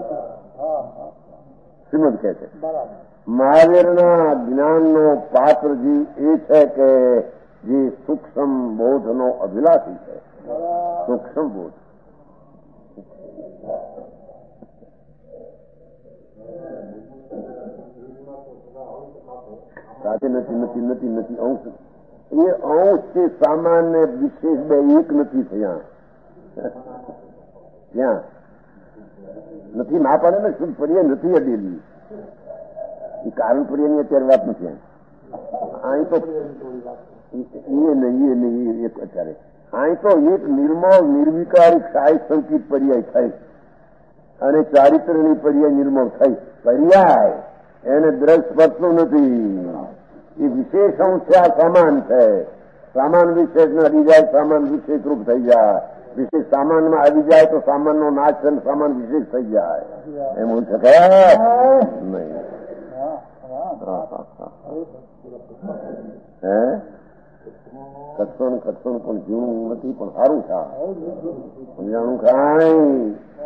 Speaker 3: શ્રીમદ કહે છે મહાવીરના જ્ઞાનનો પાત્રજી એ છે કે જે સૂક્ષ્મ બોધનો અભિલાષી છે. સૂક્ષ્મ બોધ સાથે નથી અંશ. એ અંશ છે સામાન્ય વિશેષ બે એક નથી થયા. ત્યાં નથી ના પાડે ને શુદ્ધ પર્યાય નથી અડેલી. એ કારણ પર્યાયની અત્યારે વાત નથી. અહીં તો નહીં એક અત્યારે અહીં તો એક નિર્મળ નિર્વિકારી સાય સંકિત પર્યાય થઈ અને ચારિત્રની પર્યાય નિર્મળ થઈ. પર્યાય એને દ્રવ્ય સ્પર્શતું નથી. એ વિશેષ અંશ છે. આ સામાન છે. સામાન વિશેષને અડી જાય, સામાન વિશેષ રૂપ થઈ જાય. વિશેષ સામાનમાં આવી જાય તો સામાનનો નાશ છે, સામાન વિશેષ થઈ જાય. એમ હું શકે નહીં. હે ખટસણ પણ જીવનું નથી, પણ સારું છે. સમજાણું કાંઈ?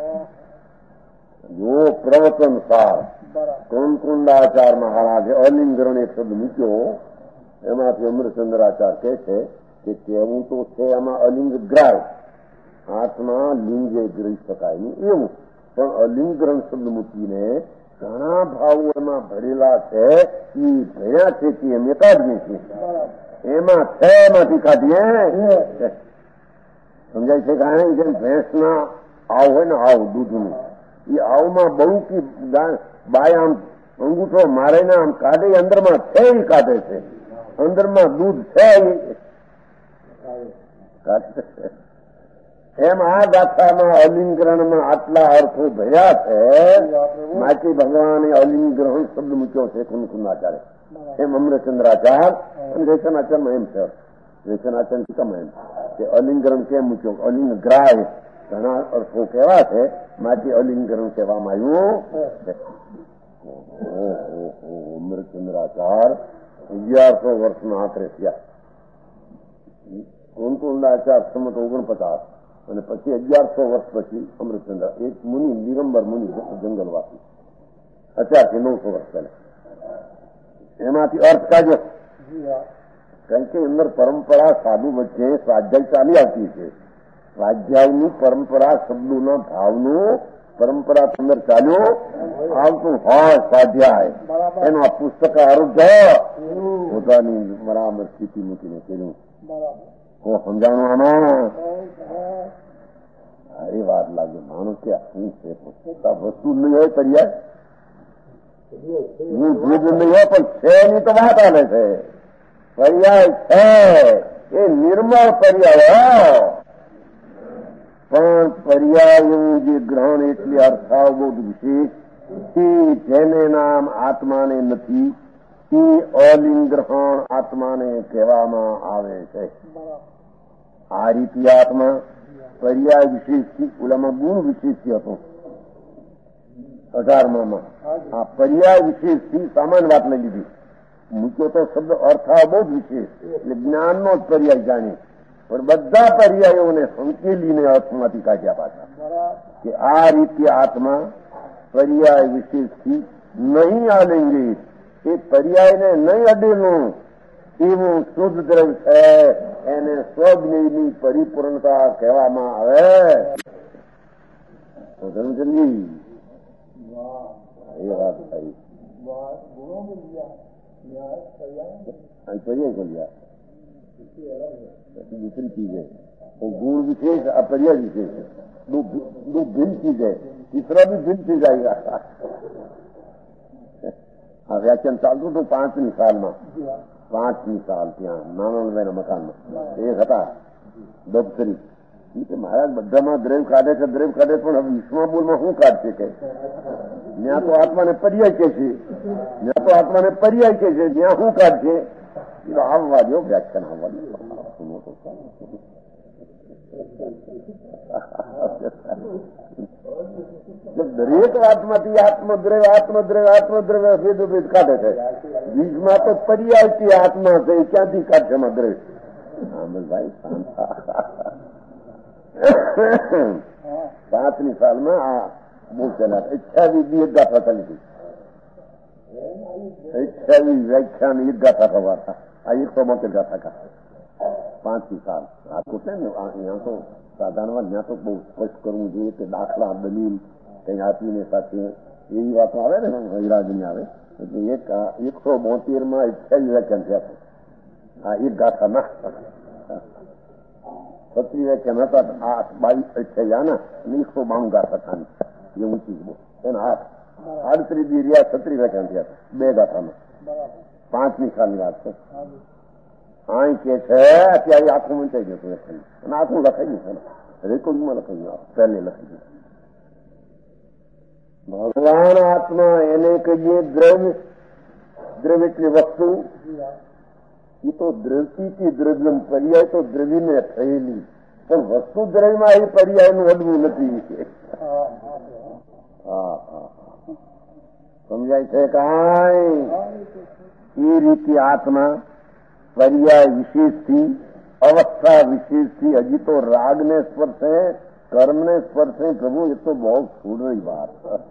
Speaker 3: જો પ્રવચન સાર કુંકુંડાચાર મહારાજે અલિંગરણ એક શબ્દ મૂક્યો, એમાંથી અમૃતચંદ્રાચાર કહે છે કે કહેવું તો છે એમાં અલિંગ ગ્રાય, આત્મા લિંગે ગ્રહી શકાય નહીં એવું, પણ અલિંગરણ શબ્દ મૂકીને ઘણા ભાવો એમાં ભરેલા છે. એ ભર્યા છે કે એમ કાઢીએ છીએ. એમાં છે એમાંથી કાઢીએ. સમજાય છે? કારણ જેમ ભેંસના આવ હોય ને, આવ દૂધનું, એ આવમાં બહુ કે બાય આમ અંગૂઠો મારે ને આમ કાઢે, અંદરમાં છે એ કાઢે છે, અંદરમાં દૂધ છે એમ આ ગાથામાં અલિંગરણમાં આટલા અર્થો ભર્યા છે. માટે ભગવાને અલિંગ્રહણ શબ્દ મૂક્યો છે કુંકુંડાચાર્ય, એમ અમૃતચંદ્રાચાર અને રેશનાચારમાં એમ છે. રેશનાચાર કેમ એમ કે અલિંગરણ કેમ મૂક્યો? અલિંગ ગ્રાય ઘણા અર્થો કહેવા છે, માટે અલિંગરણ કહેવામાં આવ્યું. અમૃતચંદ્રાચાર 1100 વર્ષના આખરે થયા. કુંકુંડાચાર સંમત 49 અને પછી 1100 વર્ષ પછી અમૃતચંદ્ર એક મુનિ, દિગંબર મુનિ, જંગલવાસી, અત્યારથી 900 વર્ષ પહેલા. એમાંથી અર્થ કાઢ્યો. કારણ કે અંદર પરંપરા સાધુ વચ્ચે સ્વાધ્યાય ચાલી આવતી છે. સ્વાધ્યાયની પરંપરા શબ્દોના ભાવનું પરંપરા અંદર ચાલ્યો આવતું હોય સ્વાધ્યાય એનું આ પુસ્તક અર્થ પોતાની બરાબર સ્થિતિ મૂકીને કર્યું. કોઈ સમજાણું આમાં? એ વાત લાગે માણસ કે શું છે વસ્તુ નહીં હોય પર્યાય હું ભૂજ નહીં હોય પણ છે એની તો વાત આલે છે. પર્યાય છે એ નિર્મળ પર્યાય પણ પર્યાયનું જે ગ્રહણ એટલે અર્થાવબોધ વિશેષ જેને નામ આત્માને નથી એ અલિંગ ગ્રહણ આત્માને કહેવામાં આવે છે. આ રીતે આત્મા પર્યાય વિશેષથી ઓલામાં ગુણ વિશેષથી હતો 18માં. આ પર્યાય વિશેષથી સામાન્ય વાત લઈ લીધી. મૂક્યો તો શબ્દ અર્થાવબોધ વિશેષ એટલે જ્ઞાનનો જ પર્યાય જાણીએ પણ બધા પર્યાયોને સંકેલીને અર્થમાંથી કાઢ્યા પાછા કે આ રીતે આત્મા પર્યાય વિશેષથી નહીં આલિંગિત એ પર્યાયને નહીં અડેલું એવું શુદ્ધ દ્રવ્ય છે એને સ્વજ્ઞની પરિપૂર્ણતા કહેવામાં આવે. સમજી એ વાત થઈ પર્યાય બોલ્યા दूसरी चीज है वो गुण विशेष और पर्याय विशेष है. दो भिन्न चीज है. तीसरा भी भिन्न चीज आएगा. हाँ व्याख्यान चालू तो 5મી સાલમાં 5મી સાલ ત્યાં નાનાભાઈના મકાનમાં એક હતા દબતરી મહારાજ બધામાં દ્રવ્ય કાઢે છે પણ હવે વિશ્વમાં બોલમાં શું કાઢશે કે ત્યાં તો આત્માને પર્યાય કે છે ત્યાં શું કાઢશે આવવા દો વ્યાખ્યાન આવવા દો. દરેક વાતમાંથી આત્મદ્રવ્ય ભેદ કાઢે છે. બીજમાં તો પર્યાયથી આત્મા છે ક્યાંથી કાઢશે એમાં દ્રવ્ય? ભાઈ 5મી સાલમાં આ બહુ ચલા 28 એક ગાથા ચાલી હતી. 28 વ્યાખ્યાન એક ગાથા થવા હતા. આ 172 ગાથા કા 5મી સાલ. આ તો છે ને અહીંયા તો સાધારણમાં ત્યાં તો બહુ સ્પષ્ટ કરવું જોઈએ કે દાખલા દલીલ કઈ આપીને સાથે એવી વાતો આવે ને હૈરાજની આવે એટલે 172માં 28 વ્યાખ્યાન થયા. આ એક ગાથા ના 36 વ્યાખ્યાન હતા. આ 22 આના 192 ગાથા ખાની એ ઊંચી એના 38 રહ્યા 36 વ્યાખ્યાન થયા 2 ગાથામાં. 5મી સાલની વાત છે. અહીં કે છે અત્યારે આખું વંચાઈ જતું લખાયું અને આખું લખાઈ ગયું છે રેકોર્ડિંગમાં લખાઈ ગયું પહેલે લખાઈ ગયું. ભગવાન આત્મા એને કહીએ દ્રવ્ય એટલે વસ્તુ એ તો દ્રવ્યથી દ્રવ્યમ પર્યાય તો દ્રવ્યને થયેલી પણ વસ્તુ દ્રવ્યમાં એ પર્યાયનું અડવું નથી. સમજાય છે કાંઈ? એ રીતે આત્મા પર્યાય વિશેષથી અવસ્થા વિશેષથી હજી તો રાગને સ્પર્શે કર્મને સ્પર્શે પ્રભુ એ તો બહુ છોડવી વાત.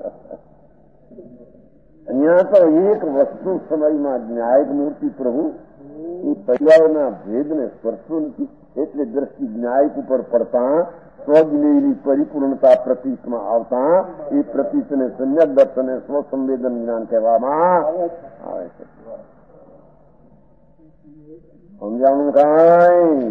Speaker 3: અહીંયા તો એક વસ્તુ સમયમાં ન્યાયિક મૂર્તિ પ્રભુ એ પર્યાયના ભેદને સ્પર્શતું નથી એટલે દ્રષ્ટિ ન્યાયિક ઉપર પડતા સ્વજ્ઞેયની પરિપૂર્ણતા પ્રતીતમાં આવતા એ પ્રતીતને સમ્યક દર્શને સ્વસંવેદન જ્ઞાન કહેવામાં આવે છે. સમજાણું કાંઈ?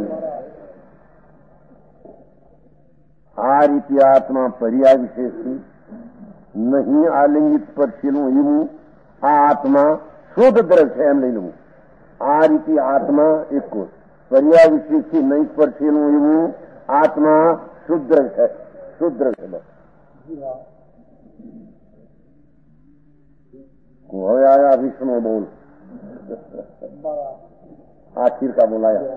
Speaker 3: આ રીતે આત્મા પર્યાય વિશેષથી નહીં આલિંગિત સ્પર્શેલું એવું આ આત્મા શુદ્ધ દ્રવ્ય છે એમ લઈ લઉં. આ રીતે આત્મા એક પર્યાય વિશેષથી નહીં સ્પર્શેલું એવું આત્મા શુદ્ધ છે. શુદ્ધ છે. હવે આયા વિષ્ણુ બોલ आखिर का बोलाया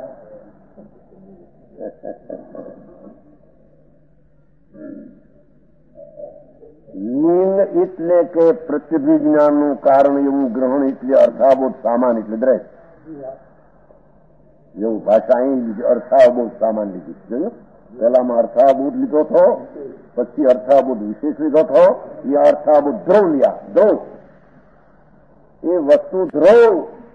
Speaker 3: લિંગ એટલે કે પ્રત્યભિજ્ઞાનનું કારણ એવું ગ્રહણ એટલે અર્થાબોધ સામાન એટલે દ્રય એવું ભાષા અહીં લીધી અર્થાબોધ સામાન લીધી. જોયું પેલામાં અર્થાબોધ લીધો હતો પછી અર્થાબોધ વિશેષ લીધો હતો. એ અર્થાબોધ ધ્રુવ લ્યા ધ્રુવ એ વસ્તુ ધ્રુવ.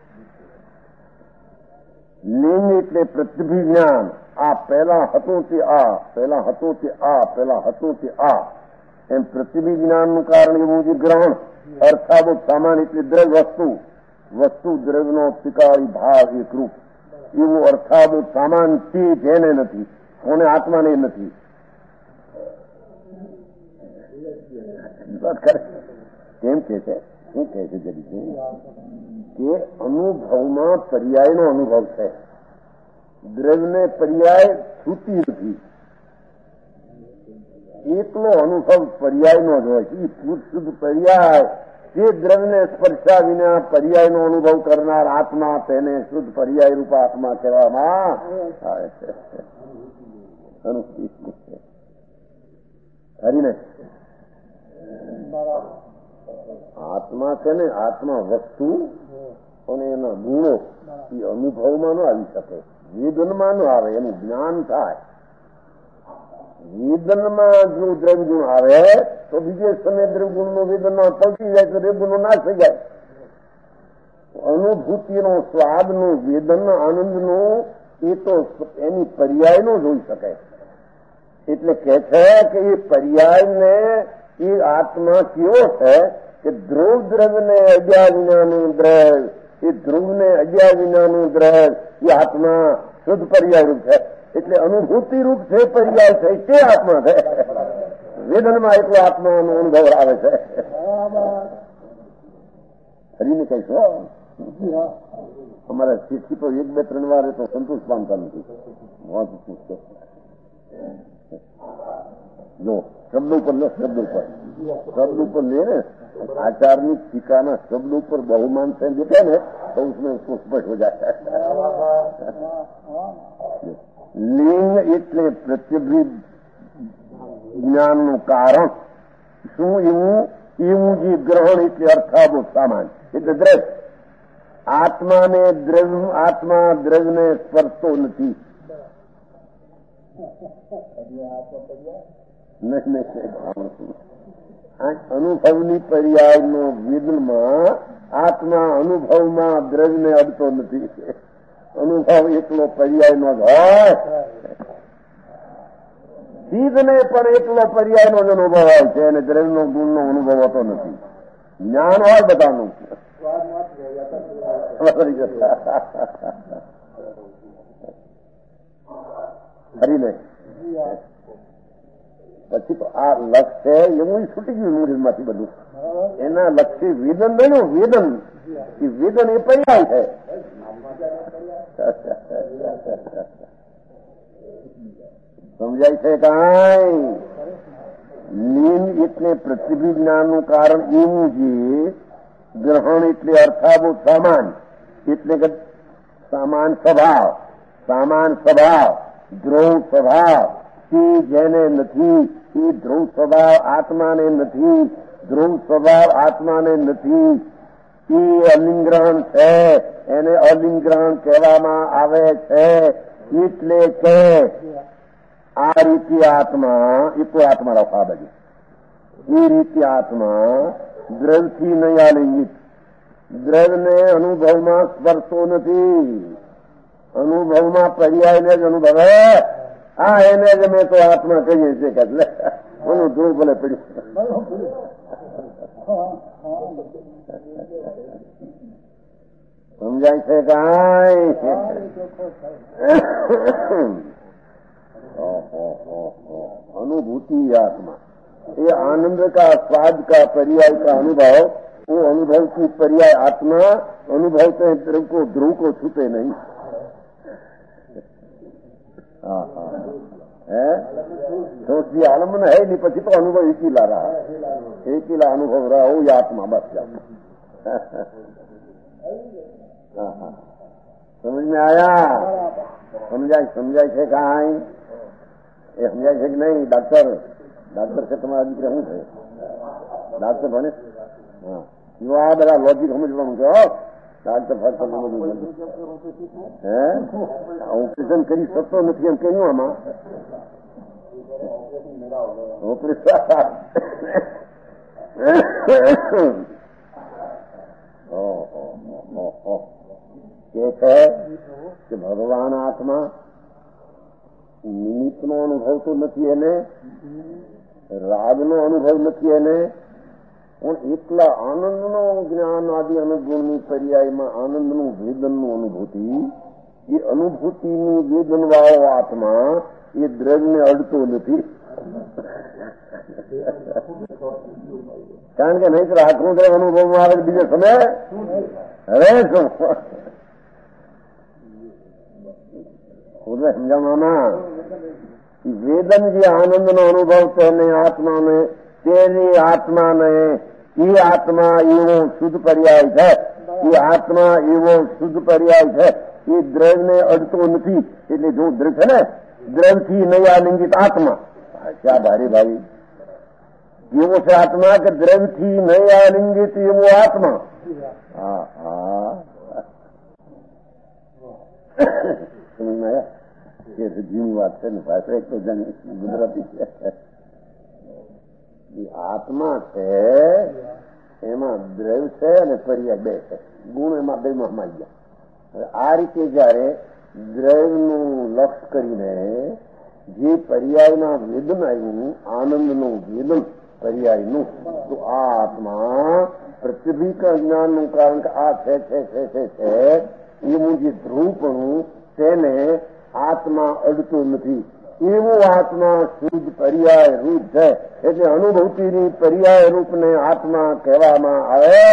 Speaker 3: લિંગ એટલે પ્રતિભિજ્ઞાન આ પહેલા હતું તે આ પહેલા હતું તે આ પહેલા હતું તે આ એમ પ્રતિબિંબ જ્ઞાનનું કારણ એવું છે ગ્રહણ. અર્થાબોધ સામાન એટલે દ્રવ્ય વસ્તુ દ્રવ્યનો ત્રિકાળી ભાવ એકરૂપ એવું અર્થાબોધ સામાન તે જેને નથી, કોને આત્માને નથી. કેમ કે છે, શું કહે છે જરી કે અનુભવમાં પર્યાયનો અનુભવ છે, દ્રવ્યને પર્યાય છૂટી નથી. એકલો અનુભવ પર્યાયનો જ હોય છે. એ શુદ્ધ પર્યાય તે દ્રવ્યને સ્પર્શા વિના પર્યાયનો અનુભવ કરનાર આત્મા, તેને શુદ્ધ પર્યાય રૂપ આત્મા કહેવામાં આવે છે. હરીને આત્મા છે ને, આત્મા વસ્તુ અને એના ગુણો એ અનુભવમાં ન આવી શકે, વેદનમાં ન આવે, એનું જ્ઞાન થાય. વેદનમાં જો દ્રવ્ય ગુણ આવે તો બીજે સમય દ્રવ્ય ગુણનો વેદનમાં પલટી જાય તો દ્રવ્ય ગુણનો નાશ થઈ જાય. અનુભૂતિનો, સ્વાદનો, વેદન આનંદનો એ તો એની પર્યાયનો જ હોઈ શકે. એટલે કે છે કે એ પર્યાયને એ આત્મા કેવો છે કે ધ્રુવ દ્રવ્યને અજ્ઞા વિનાનું દ્રવ્ય, એ ધ્રુવને અજ્ઞા વિનાનું દ્રવ્ય એ આત્મા શુદ્ધ પર્યાય રૂપ છે. એટલે અનુભૂતિ રૂપ છે, પર્યાય છે, તે આત્મા છે. વેદનમાં એટલો આત્માનો અનુભવ આવે છે. હરીને કહીશું અમારા ચિઠ્ઠી પર 1-2-3 વાર તો સંતોષ પામતા નથી. જો શબ્દ ઉપર લો, શબ્દ ઉપર લે ને, આચારની ટીકાના શબ્દ ઉપર બહુમાન से देखे ने तो उसमें उसको स्पष्ट हो जाता है. લિંગ એટલે પ્રત્યભિ જ્ઞાનનું કારણ શું? એવું જે ગ્રહણ એટલે અર્થાબોધ સામાન એટલે દ્રવ્ય. આત્માને દ્રવ્ય, આત્મા દ્રવ્યને સ્પર્શતો નથી. અનુભવની પર્યાયનો વેદનમાં આત્મા અનુભવમાં દ્રવ્યને અડતો નથી. અનુભવ એકલો પર્યાયનો જ હોય. ચીજને પણ એકલો પર્યાયનો જ અનુભવ હોય છે અને દ્રવ્યનો ગુણનો અનુભવ હોતો નથી. જ્ઞાન હોય બધાનું. હરીને પછી તો આ લક્ષ્ય એવું છૂટી ગયું મૂળમાંથી બધું. એના લક્ષ્ય વેદન બન્યું. વેદન એ પર્યાય છે. સમજાય છે કાંઈ? લીન એટલે પ્રતિબિંબ જ્ઞાનનું કારણ એવું છે. ગ્રહણ એટલે અર્થાબોધ સામાન એટલે કે સામાન સ્વભાવ ધ્રુવ સ્વભાવ એ જેને નથી, એ ધ્રુવ સ્વભાવ આત્માને નથી. ધ્રુવ સ્વભાવ આત્માને નથી. એ અલિંગ્રહણ છે, એને અલિંગ્રહણ કહેવામાં આવે છે. એટલે કે આ રીતે આત્મા, એ તો આત્મા રખા બધી, એ રીતે આત્મા દ્રવ્યથી નહીં આલિંગિત. દ્રવ્યને અનુભવમાં સ્પર્શતો નથી. અનુભવમાં પર્યાયને જ અનુભવે. હા, એને જ અમે તો આત્મા કહીએ છીએ કે એનું ધ્રુવ ભલે પડ્યું. સમજાય છે કાંઈ? अनुभूति आत्मा ये आनंद का स्वाद का पर्याय का अनुभव, वो अनुभव की पर्याय आत्मा अनुभवते हैं ध्रुव को छूते नहीं। है तो उसकी आलम्बन है नहीं, પછી તો अनुभव एक ही ला रहा है, एक ही ला अनुभव रहा हो या आत्मा बस जाता। समझ में आया? समझाय છે કાંઈ? એ સમજાય છે કે નહીં? ડાક્ટર છે તમારા દીકરા શું છે? ડાક્ટર ભણે? હા, જો આ બધા લોજિક સમજવાનું છે. ડાક્ટર ફરક હે ઓપરેશન કરી શકતો નથી એમ કહ્યું આમાં. ઓપરેશન કે છે કે ભગવાન આત્મા નિમિત્તનો અનુભવ તો નથી એને, રાગનો અનુભવ નથી એને, પણ એકલા આનંદનો જ્ઞાન આદિ અનુગુણની પર્યાયમાં આનંદનું વેદનનું અનુભૂતિ, એ અનુભૂતિની વેદનવાળો આત્મા એ દ્રવ્યને અડતો નથી. કારણ કે નહીં તો આખું દ્રવ્ય અનુભવમાં આવે બીજો સમય હવે શું સમજાવવાના વેદન જે આનંદનો અનુભવ છે ને આત્માને, તેની આત્માને એ આત્મા એવો શુદ્ધ પર્યાય છે, એ આત્મા એવો શુદ્ધ પર્યાય છે, એ દ્રવ્યને અડતો નથી. એટલે જો દ્રવ્ય છે ને, દ્રવ્યથી નહીં આલિંગિત આત્મા, ક્યાં ભારે ભાઈ એવો છે આત્મા કે દ્રવ્યથી નહીં આલિંગિત એવો આત્મા. હા હા સમજમાં આવ્યા કે જૂની વાત છે ને, ભાષા એક તો ગુજરાતી છે. આત્મા છે એમાં દ્રવ્ય છે અને પર્યાય બે છે, ગુણ એમાં બેમાં માં ગયા. હવે આ રીતે જયારે દ્રવ્યનું લક્ષ કરીને જે પર્યાયના વેદન આવ્યું, આનંદનું વેદન પર્યાયનું, તો આ આત્મા પ્રતિભિક જ્ઞાનનું કારણ કે આ છે એવું જે ધ્રુવપણું તેને આત્મા અડતું નથી. એવું આત્મા શુદ્ધ પર્યાય રૂપ છે. એટલે અનુભૂતિની પર્યાય રૂપને આત્મા કહેવામાં આવે.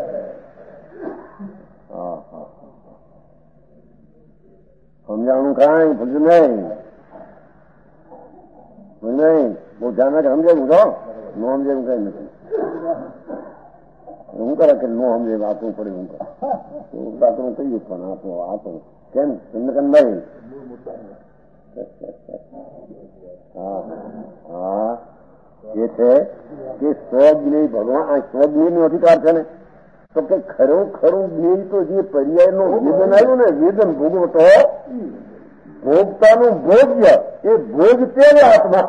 Speaker 3: સમજાણું કાંઈ ભૂલ નહીં, બહુ ધ્યાન રાખે. સમજાવું છો? નો સમજાવું કઈ નથી. હું કરે કે નો સમજે આપવું પડે. હું કરું કહીએ પણ આપો કેમ ચંદ્રકાંતભાઈ? હા એ છે કે સ્વજ્ઞેય ભગવાન, આ સ્વજ્ઞેય નો અધિકાર છે ને, તો કે ખરું જ્ઞેય તો જે પર્યાયનું વેદન આવ્યું ને, વેદન ભોગવતો ભોગતાનું ભોગ્ય, એ ભોગ તે આત્મા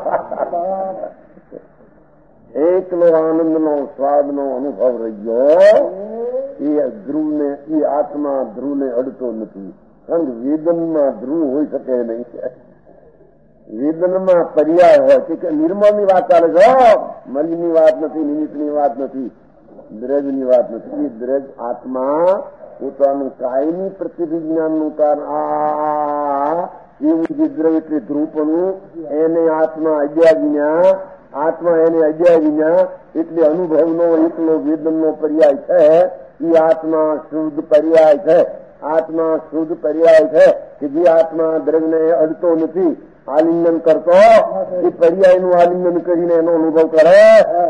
Speaker 3: એકલો આનંદનો સ્વાદનો અનુભવ રહ્યો, એ ધ્રુવને, એ આત્મા ધ્રુવને અડતો નથી. કારણ કે વેદનમાં ધ્રુવ હોઈ શકે નહીં. વેદનમાં પર્યાય હોય કે નિર્મળની વાત ચાલે છે, મલિનની વાત નથી, નિમિત્તની વાત નથી, દ્રવ્યની વાત નથી. એ દ્રવ્ય આત્મા પોતાનું કાયમી પ્રતિવિજ્ઞાનનું કારણ એવું જે દ્રવ્ય એટલે ધ્રુવપણું, એને આત્મા અજ્ઞા, આત્મા એને અજ્ઞા એટલે અનુભવનો એકલો વેદનનો પર્યાય છે. એ આત્મા શુદ્ધ પર્યાય છે. આત્મા શુદ્ધ પર્યાય છે કે જે આત્મા દ્રવ્યને અડતો નથી, આલિંગન કરતો, એ પર્યાયનું આલિંગન કરીને એનો અનુભવ કરે.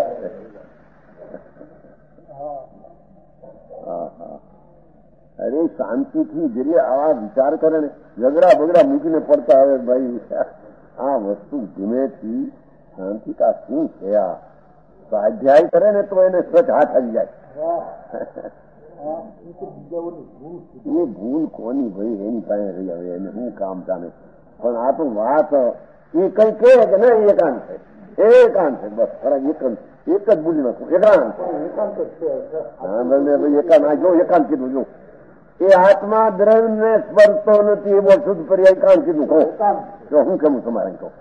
Speaker 3: અરે શાંતિથી જરી આવા વિચાર કરે ને, ઝઘડા બગડા મૂકીને પડતા આવે ભાઈ આ વસ્તુ ધીમેથી શાંતિ કા શું છે, આ સ્વાધ્યાય કરે ને તો એને સ્વચ્છ હાથ આવી જાય. એ ભૂલ કોની ભાઈ એની પાસે રહી, હવે એને શું કામ જાણે. પણ આ તો વાત એ કઈ કહે કે નહીં એકાંત છે, એકાંત છે, બસ ખરા એક જ ભૂલી નાખું, એકાંત એકાંત જો એકાંત કીધું. જો એ આત્મા દ્રવ્યને સ્પર્શતો નથી એવો શુદ્ધ પર્યાય એકાંત કીધું. કહો જો હું કેમ તમારે કહું,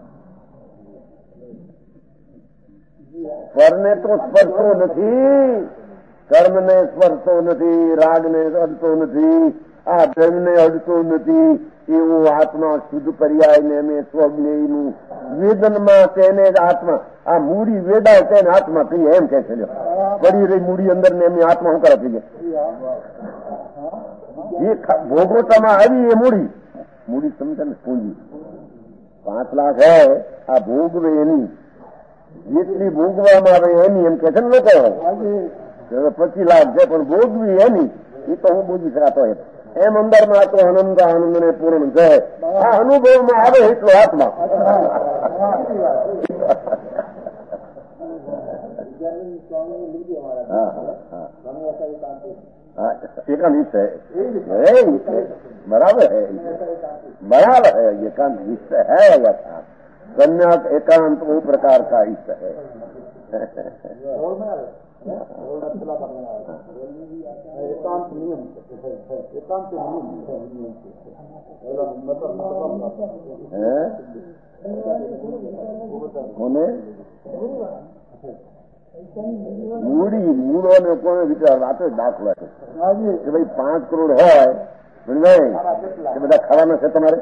Speaker 3: સ્વરને તો સ્પર્શતો નથી, કર્મને સ્પર્શતો નથી, રાગને અડતો નથી, આ દ્રવ્યને અડતો નથી. એવું આત્મા શુદ્ધ પર્યાય ને અમે સ્વજ્ઞેયનું વેદનમાં તેને જ આત્મા, આ મૂડી વેદાય તેને આત્મા કહીએ એમ કે છે. પડી રહી મૂડી અંદર ને એમની આત્મા શું કરે થઈ જાય? જે ભોગવટામાં આવી એ મૂડી સમજે ને, પૂંજી 5 લાખ હે, આ ભોગવે એની, જેટલી ભોગવામાં આવે એની એમ કે છે ને લોકો. 25 લાખ છે પણ ભોગવી એની, એ તો હું બોજી શકાતો એમ અંદરમાં તો આનંદ આનંદને પૂર્ણ છે. આ અનુભવમાં આવે એટલો આત્મા. एकांत है, बराबर है, बराबर है, एकांत इष्ट है यथा कन्या एकांत वो प्रकार का इष्ट है.
Speaker 1: એકાંત નિયમ એકાંત નિયમ
Speaker 3: કોને મૂળો ને કોને વિચાર આપે દાખલો કે ભાઈ 5 કરોડ હોય ભાઈ એ બધા ખાવાના છે તમારે?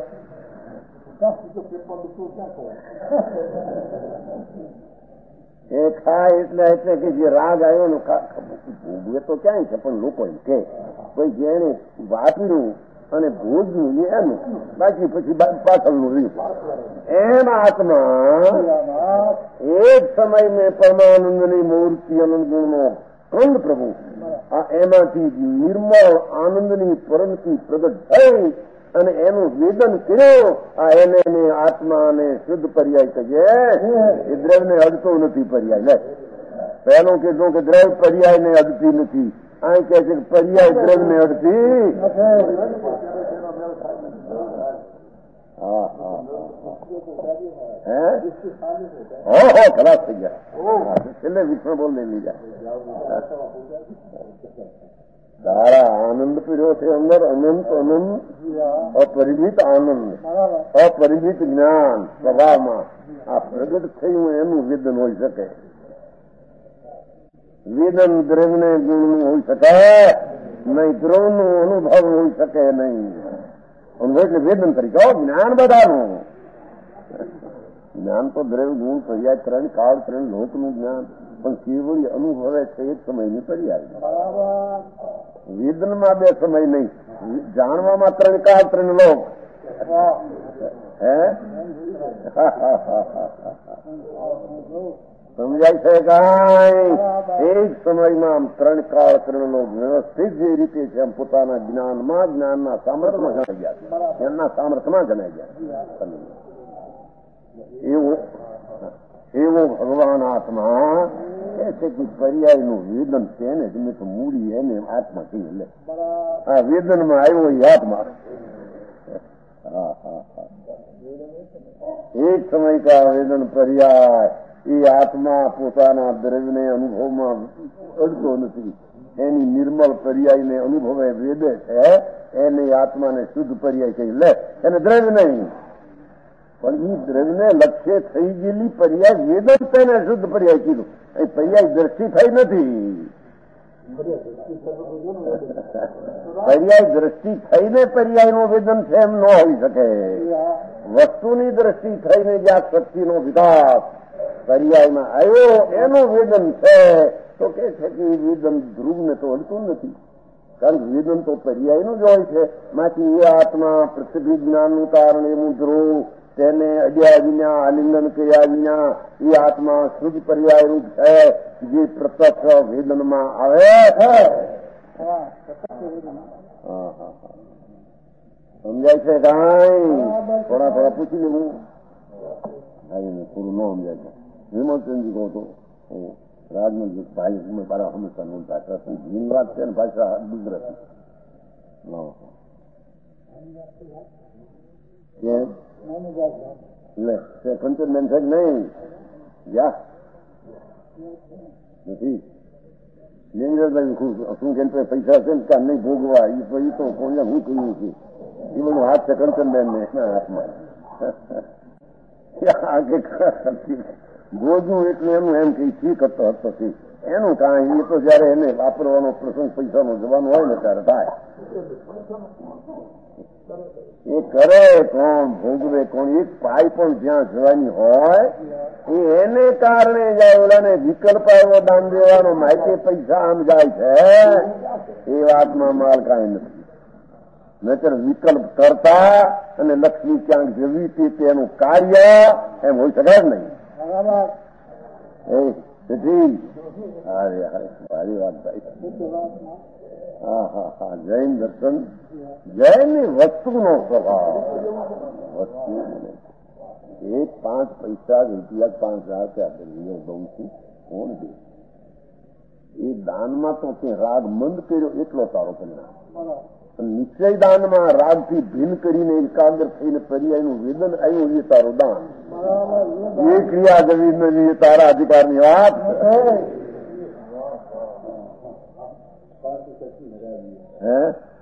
Speaker 3: એ ખાય એટલે કે જે રાગ આવ્યો ને ભોગવે તો ક્યાંય છે, પણ લોકો એમ કે કોઈ જેને વાપર્યું અને ભોજવું એનું બાકી પછી પાછળનું રહ્યું. એમ આત્મા એક સમય મેં પરમાનંદની મૂર્તિ અનંત ગુણનો કંદ પ્રભુ એમાંથી નિર્મળ આનંદની પરંતિ પ્રગટ થઈ અને એનું વેદન કર્યો. એને આત્માને શુદ્ધ પર્યાય કહીએ. એ દ્રવ્યને અડતો નથી પર્યાય. લે પહેલું કીધું કે દ્રવ્ય પર્યાયને અડતી નથી. આ કહે છે કે પર્યાય દ્રવ્યને અડતી. ખલાસ થઈ ગયા. છેલ્લે વિષ્ણુ બોલ લઈ લીધા. તારા આનંદ પીર્યો છે અંદર અનંત અનંત અપરિમિત આનંદ અપરિમિત જ્ઞાન સ્વભાવમાં આ પ્રગટ થયું એનું વેદન હોઈ શકે. વેદન દ્રવ્યને ગુણનું હોઈ શકે નહીં, દ્રવનું અનુભવ હોઈ શકે નહીં. અનુભવ એટલે વેદન તરીકે જ્ઞાન બધાનું જ્ઞાન તો દ્રવ્ય ગુણ પર્યાય 3 કાળ 3 લોકનું જ્ઞાન પણ કેવળ અનુભવે છે એક સમયની પર્યાય. વેદનમાં 2 સમય નહીં, જાણવામાં 3 કાળ 3 લોક. સમજાય છે કાંઈ? એક સમયમાં 3 કાળ 3 લોક વ્યવસ્થિત જે રીતે છે એમ પોતાના જ્ઞાનમાં જ્ઞાનના સામર્થ્યમાં જણાઈ ગયા, જ્ઞાનના સામર્થ્યમાં જણાઈ ગયા. એવો ભગવાન આત્મા એ છે કે પર્યાયનું વેદન છે ને તમે તો મૂડી એને આત્મા કહી લે. આ વેદનમાં આવ્યો એ આત્મા. એક સમય કા વેદન પર્યાય એ આત્મા પોતાના દ્રવ્યને અનુભવમાં અડતો નથી. એની નિર્મળ પર્યાયને અનુભવે વેદે છે એને આત્માને શુદ્ધ પર્યાય કહી લે. એને દ્રવ્ય નહીં પણ એ દ્રવ્યને લક્ષ્ય થઈ ગયેલી પર્યાય વેદન તેને શુદ્ધ પર્યાય કીધું. એ પર્યાય દ્રષ્ટિ થઈ નથી. પર્યાય દ્રષ્ટિ થઈને પર્યાયનું વેદન છે એમ ન હોઈ શકે. વસ્તુની દ્રષ્ટિ થઈને જ્યાં શક્તિનો વિકાસ પર્યાયમાં આવ્યો એનું વેદન છે તો કે છે કે એ વેદન ધ્રુવને તો અડતું નથી. કારણ કે વેદન તો પર્યાયનું જ હોય છે. માંથી એ આત્મા પૃથ્વી જ્ઞાનનું કારણ એવું ધ્રુવ તેને અડ્યા વિના આલિંગન કર્યા વિના એ આત્મા શુદ્ધ પર્યાય રૂપ છે જે પ્રત્યક્ષ વેદનમાં આવે. સમજાય છે કાંઈ? થોડા પૂછી લેવું. થોડું ન સમજાય છે. હેમંતચંદજી કહો તો રાજમંત્રી ભાઈ મારા હંમેશા નોંધતા જીન વાત છે ને ભાષા ગુજરાતી. કંચનબેન સાહેબ નહીં ગયા નથી. શું કેમ પૈસા છે ને કામ નહીં ભોગવા એ તો કોને હું કહ્યું છું એ બધું હાથ છે કંચનબેન ને એના હાથમાં. ભોજવું એટલે એનું એમ કઈ ઠીક હતો એનું કાંઈ એ તો જયારે એને વાપરવાનો પ્રસંગ પૈસાનો જવાનો હોય ને ત્યારે થાય. એ કરે કોણ ભોગવે કોણ? એક પાય પણ જ્યાં જવાની હોય એ એને કારણે જાય. ઓલાને વિકલ્પ આવ્યો દાન દેવાનો માહિતી પૈસા આમ જાય છે એ વાતમાં માલ કાંઈ નથી. નહીતર વિકલ્પ કરતા અને લક્ષ્મી ક્યાંક જવી હતી તેનું કાર્ય એમ હોઈ શકે જ નહીં. સારી વાત ભાઈ. હા જૈન દર્શન જૈનની વસ્તુનો સ્વભાવ વસ્તુ એ 5 પૈસા રૂપિયા 5,000 ત્યાં બહુ છું કોણ દે? એ દાનમાં તો તે રાગ મંદ કર્યો એટલો સારો પરિણામ. નિશ્ચય દાનમાં રાગથી ભિન્ન કરીને એકાગ્ર થઈને પર્યાયનું વેદન આવ્યું એ તારું દાન. એ ક્રિયા જવી નથી તારા અધિકારની વાત. है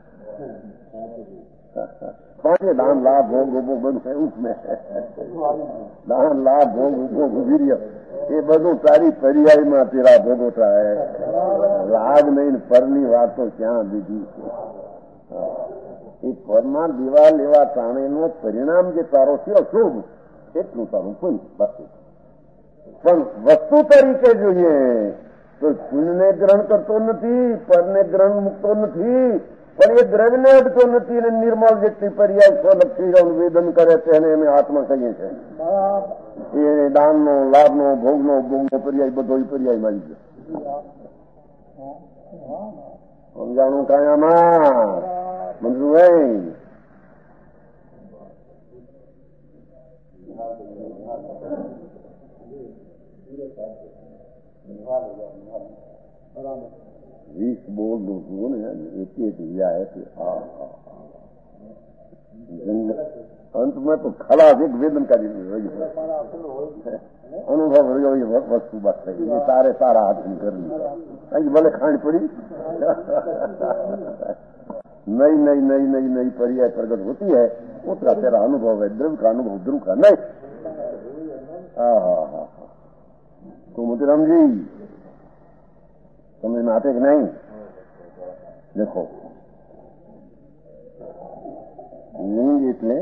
Speaker 3: पांचे दान लाभ भोग उभो બધું એવું જ ને દાન લાભ ભોગ ઉભો વીર્ય એ બધું તારી પર્યાયમાં તેરા ભોગવટા હે લાગ નહીં પરની વાતો ક્યાં દીધી છે એ પરમાં દીવા લેવા તાણેનો પરિણામ જે તારો છે અશુભ એટલું તારું પુણ્ય બાકી પણ વસ્તુ તરીકે જોઈએ તો પુણ્યને ગ્રહણ કરતો નથી પરને ગ્રહણ મૂકતો નથી પણ એ દ્રવ્યને અડતો નથી અને નિર્મળ વ્યક્તિ પર્યાય સ્વલક્ષી વેદન કરે છે અને અમે આત્મા કહીએ છીએ એ દાનનો લાભનો ભોગનો પર્યાય બધો એ પર્યાય મળી ગયો સમજાણું કાયામાં મંજુભાઈ વીસ બોલ દઉં છું ને એક યા અંત में तो खलास एक वेदन का अनुभव રહ્યો વસ્તુ બસ થઈ તારે તારા હાથની કરવી અહીં ભલે ખાંડ પડી नहीं नहीं नहीं नहीं नहीं पर्याय प्रकट होती है उसका तेरा अनुभव है द्रव्य का अनुभव ध्रुव का नहीं तो मोतीराम जी समझ में आते कि नहीं देखो लिंग એટલે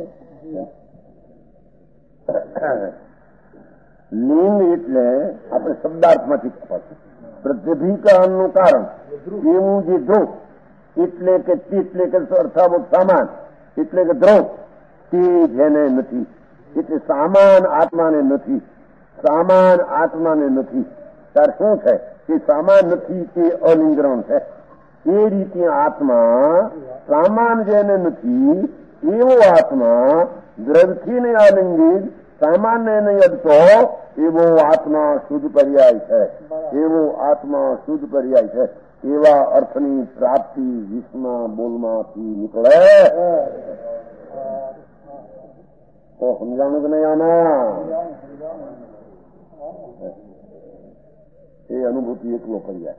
Speaker 3: લિંગ એટલે આપણે શબ્દાર્થમાંથી કપાશું પ્રતિભીકરણનું કારણ એવું જે ધ્રુવ એટલે કે અર્થાવત સામાન એટલે કે દ્રવ તે જેને નથી એટલે સામાન આત્માને નથી સામાન આત્માને નથી તાર શું છે કે સામાન નથી તે અલિંગરણ છે એ રીતે આત્મા સામાન જેને નથી એવો આત્મા દ્રવ્યથી નહીં આલિંગિત સામાન્ય નહીં અડતો એવો આત્મા શુદ્ધ પર્યાય છે એવો આત્મા શુદ્ધ પર્યાય છે એવા અર્થની પ્રાપ્તિ વિશ્વના બોલમાંથી નીકળે તો સમજાણું કે નહીં આના એ અનુભૂતિ એકલો પર્યાય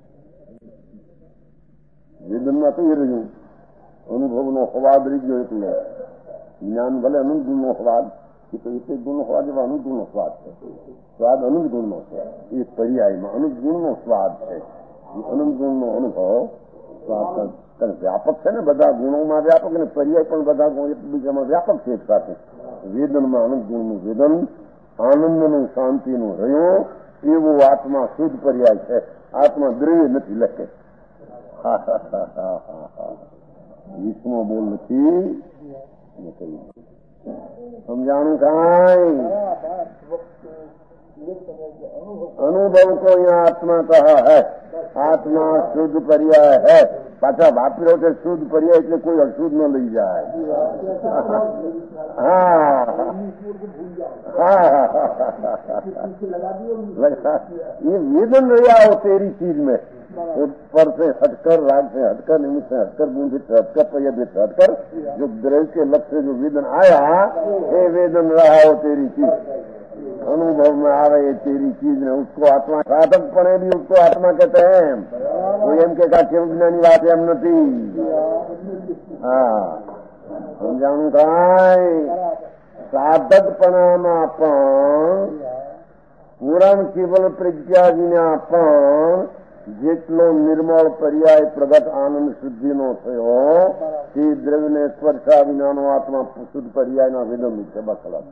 Speaker 3: વેદનમાં તો એ રહ્યું અનુભવનો સ્વાદ રહી ગયો એકલો જ્ઞાન ભલે અનંત ગુણનો સ્વાદ એ તો એક ગુણનો સ્વાદ એવા અનંત ગુણનો સ્વાદ છે સ્વાદ અનંત ગુણનો છે એ પર્યાયમાં અનંત ગુણનો સ્વાદ છે અનંત ગુણનો અનુભવ વ્યાપક છે ને બધા ગુણોમાં વ્યાપક ને પર્યાય પણ બધા ગુણ એકબીજામાં વ્યાપક છે એક સાથે વેદનમાં અનંત ગુણનું વેદન આનંદનું શાંતિનું રહ્યું એવું આત્મા શુદ્ધ પર્યાય છે આત્મા દ્રવ્ય નથી લખે વિષ્ણુ બોલ નથી સમજાણું કાંઈ अनुभव को यहाँ आत्मा कहा है आत्मा शुद्ध पर्याय है पाछा वापरो के शुद्ध पर्याय એટલે કોઈ અશુદ્ધ ન લઈ જાય ये वेदन रहा हो तेरी चीज में ऊपर से हटकर राग से हटकर निमित्त से हटकर गुण से हटकर पर्याय से हटकर जो द्रव्य के लक्ष्य से जो वेदन आया ये वेदन रहा हो तेरी चीज अनुभव में आ रही है तेरी चीज ने उसको आत्मा साधक पड़े भी उसको आत्मा कहते हैं कोई एम के विज्ञानी बात एम नहीं समझाणु काई साधकपणाમાં પણ પુરાણ કેવલ પ્રજ્ઞાજીના પણ જેટલો નિર્મળ પર્યાય પ્રગટ આનંદ શુદ્ધિનો થયો તે દ્રવ્યને સ્પર્શા વિનાનો આત્મા શુદ્ધ પર્યાયના વેદન છે બખલા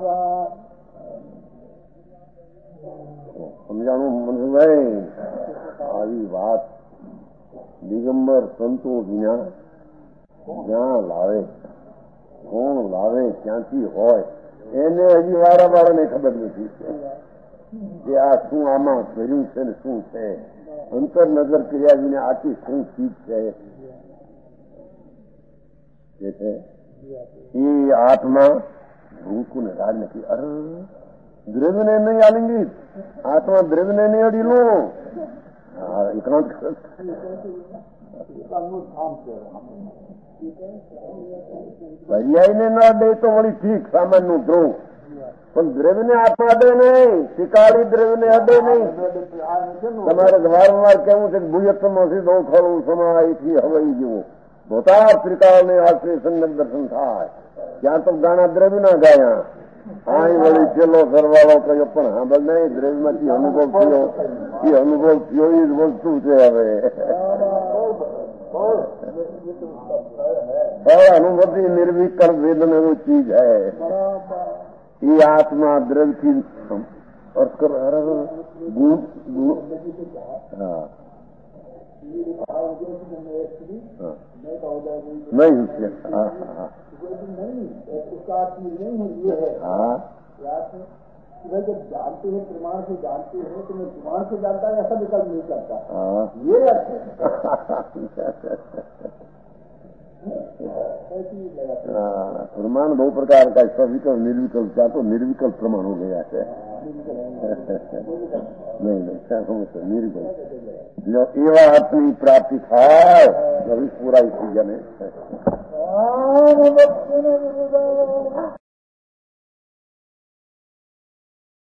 Speaker 3: સમજાણું મનસુભાઈ આવી વાત દિગંબર સંતો વિના જ્યાં લાવે કોણ લાવે ક્યાંથી હોય એને હજી વારાવાળાને ખબર નથી કે આ શું આમાં કર્યું છે ને શું છે અંતર નજર કર્યા વિના આથી શું ચીજ છે એ આત્મા ભૂકુને રાજ નથી અરે દ્રવ્યને નહીં આલિંગિત આત્મા દ્રવ્યને નહીં અડીલો એકાંત પર્યાયને ના દે તો વળી ઠીક સામાનનું ધ્રુવ પણ દ્રવ્યને આત્મા અડે નહીં, શિકારી દ્રવ્યને અડે નહીં. તમારે વારંવાર કેવું છે કે ભૂયત્તમથી દો ખરું સમાયથી હવાઈ જેવું ભોતા ત્રિકાળને આશ્રય સંગત દર્શન થાય. ત્યાં તો ગાણા દ્રવ્ય ના ગાયા, અહીં વળી છેલ્લો સરવાળો કયો પણ સાંભળ નહીં. દ્રવ્યમાંથી અનુભવ થયો, એ અનુભવ થયો એ જ વસ્તુ છે. હવે અનુભૂતિ निर्विकल्प वेदन वो चीज है. ये आत्मा द्रव्य की और गुण नहीं उसके
Speaker 1: जब जानते हैं प्रमाण से जानते हैं तो मैं प्रमाण से जानता है ऐसा विकल्प नहीं करता. ये अर्थ है.
Speaker 3: प्रमाण दो प्रकार का, सविकल्प निर्विकल्प. क्या तो निर्विकल्प प्रमाण हो गया है. नहीं क्या समझते निर्विकल्प जो एवं अपनी प्राप्ति થાય પૂરા થઈ જાય.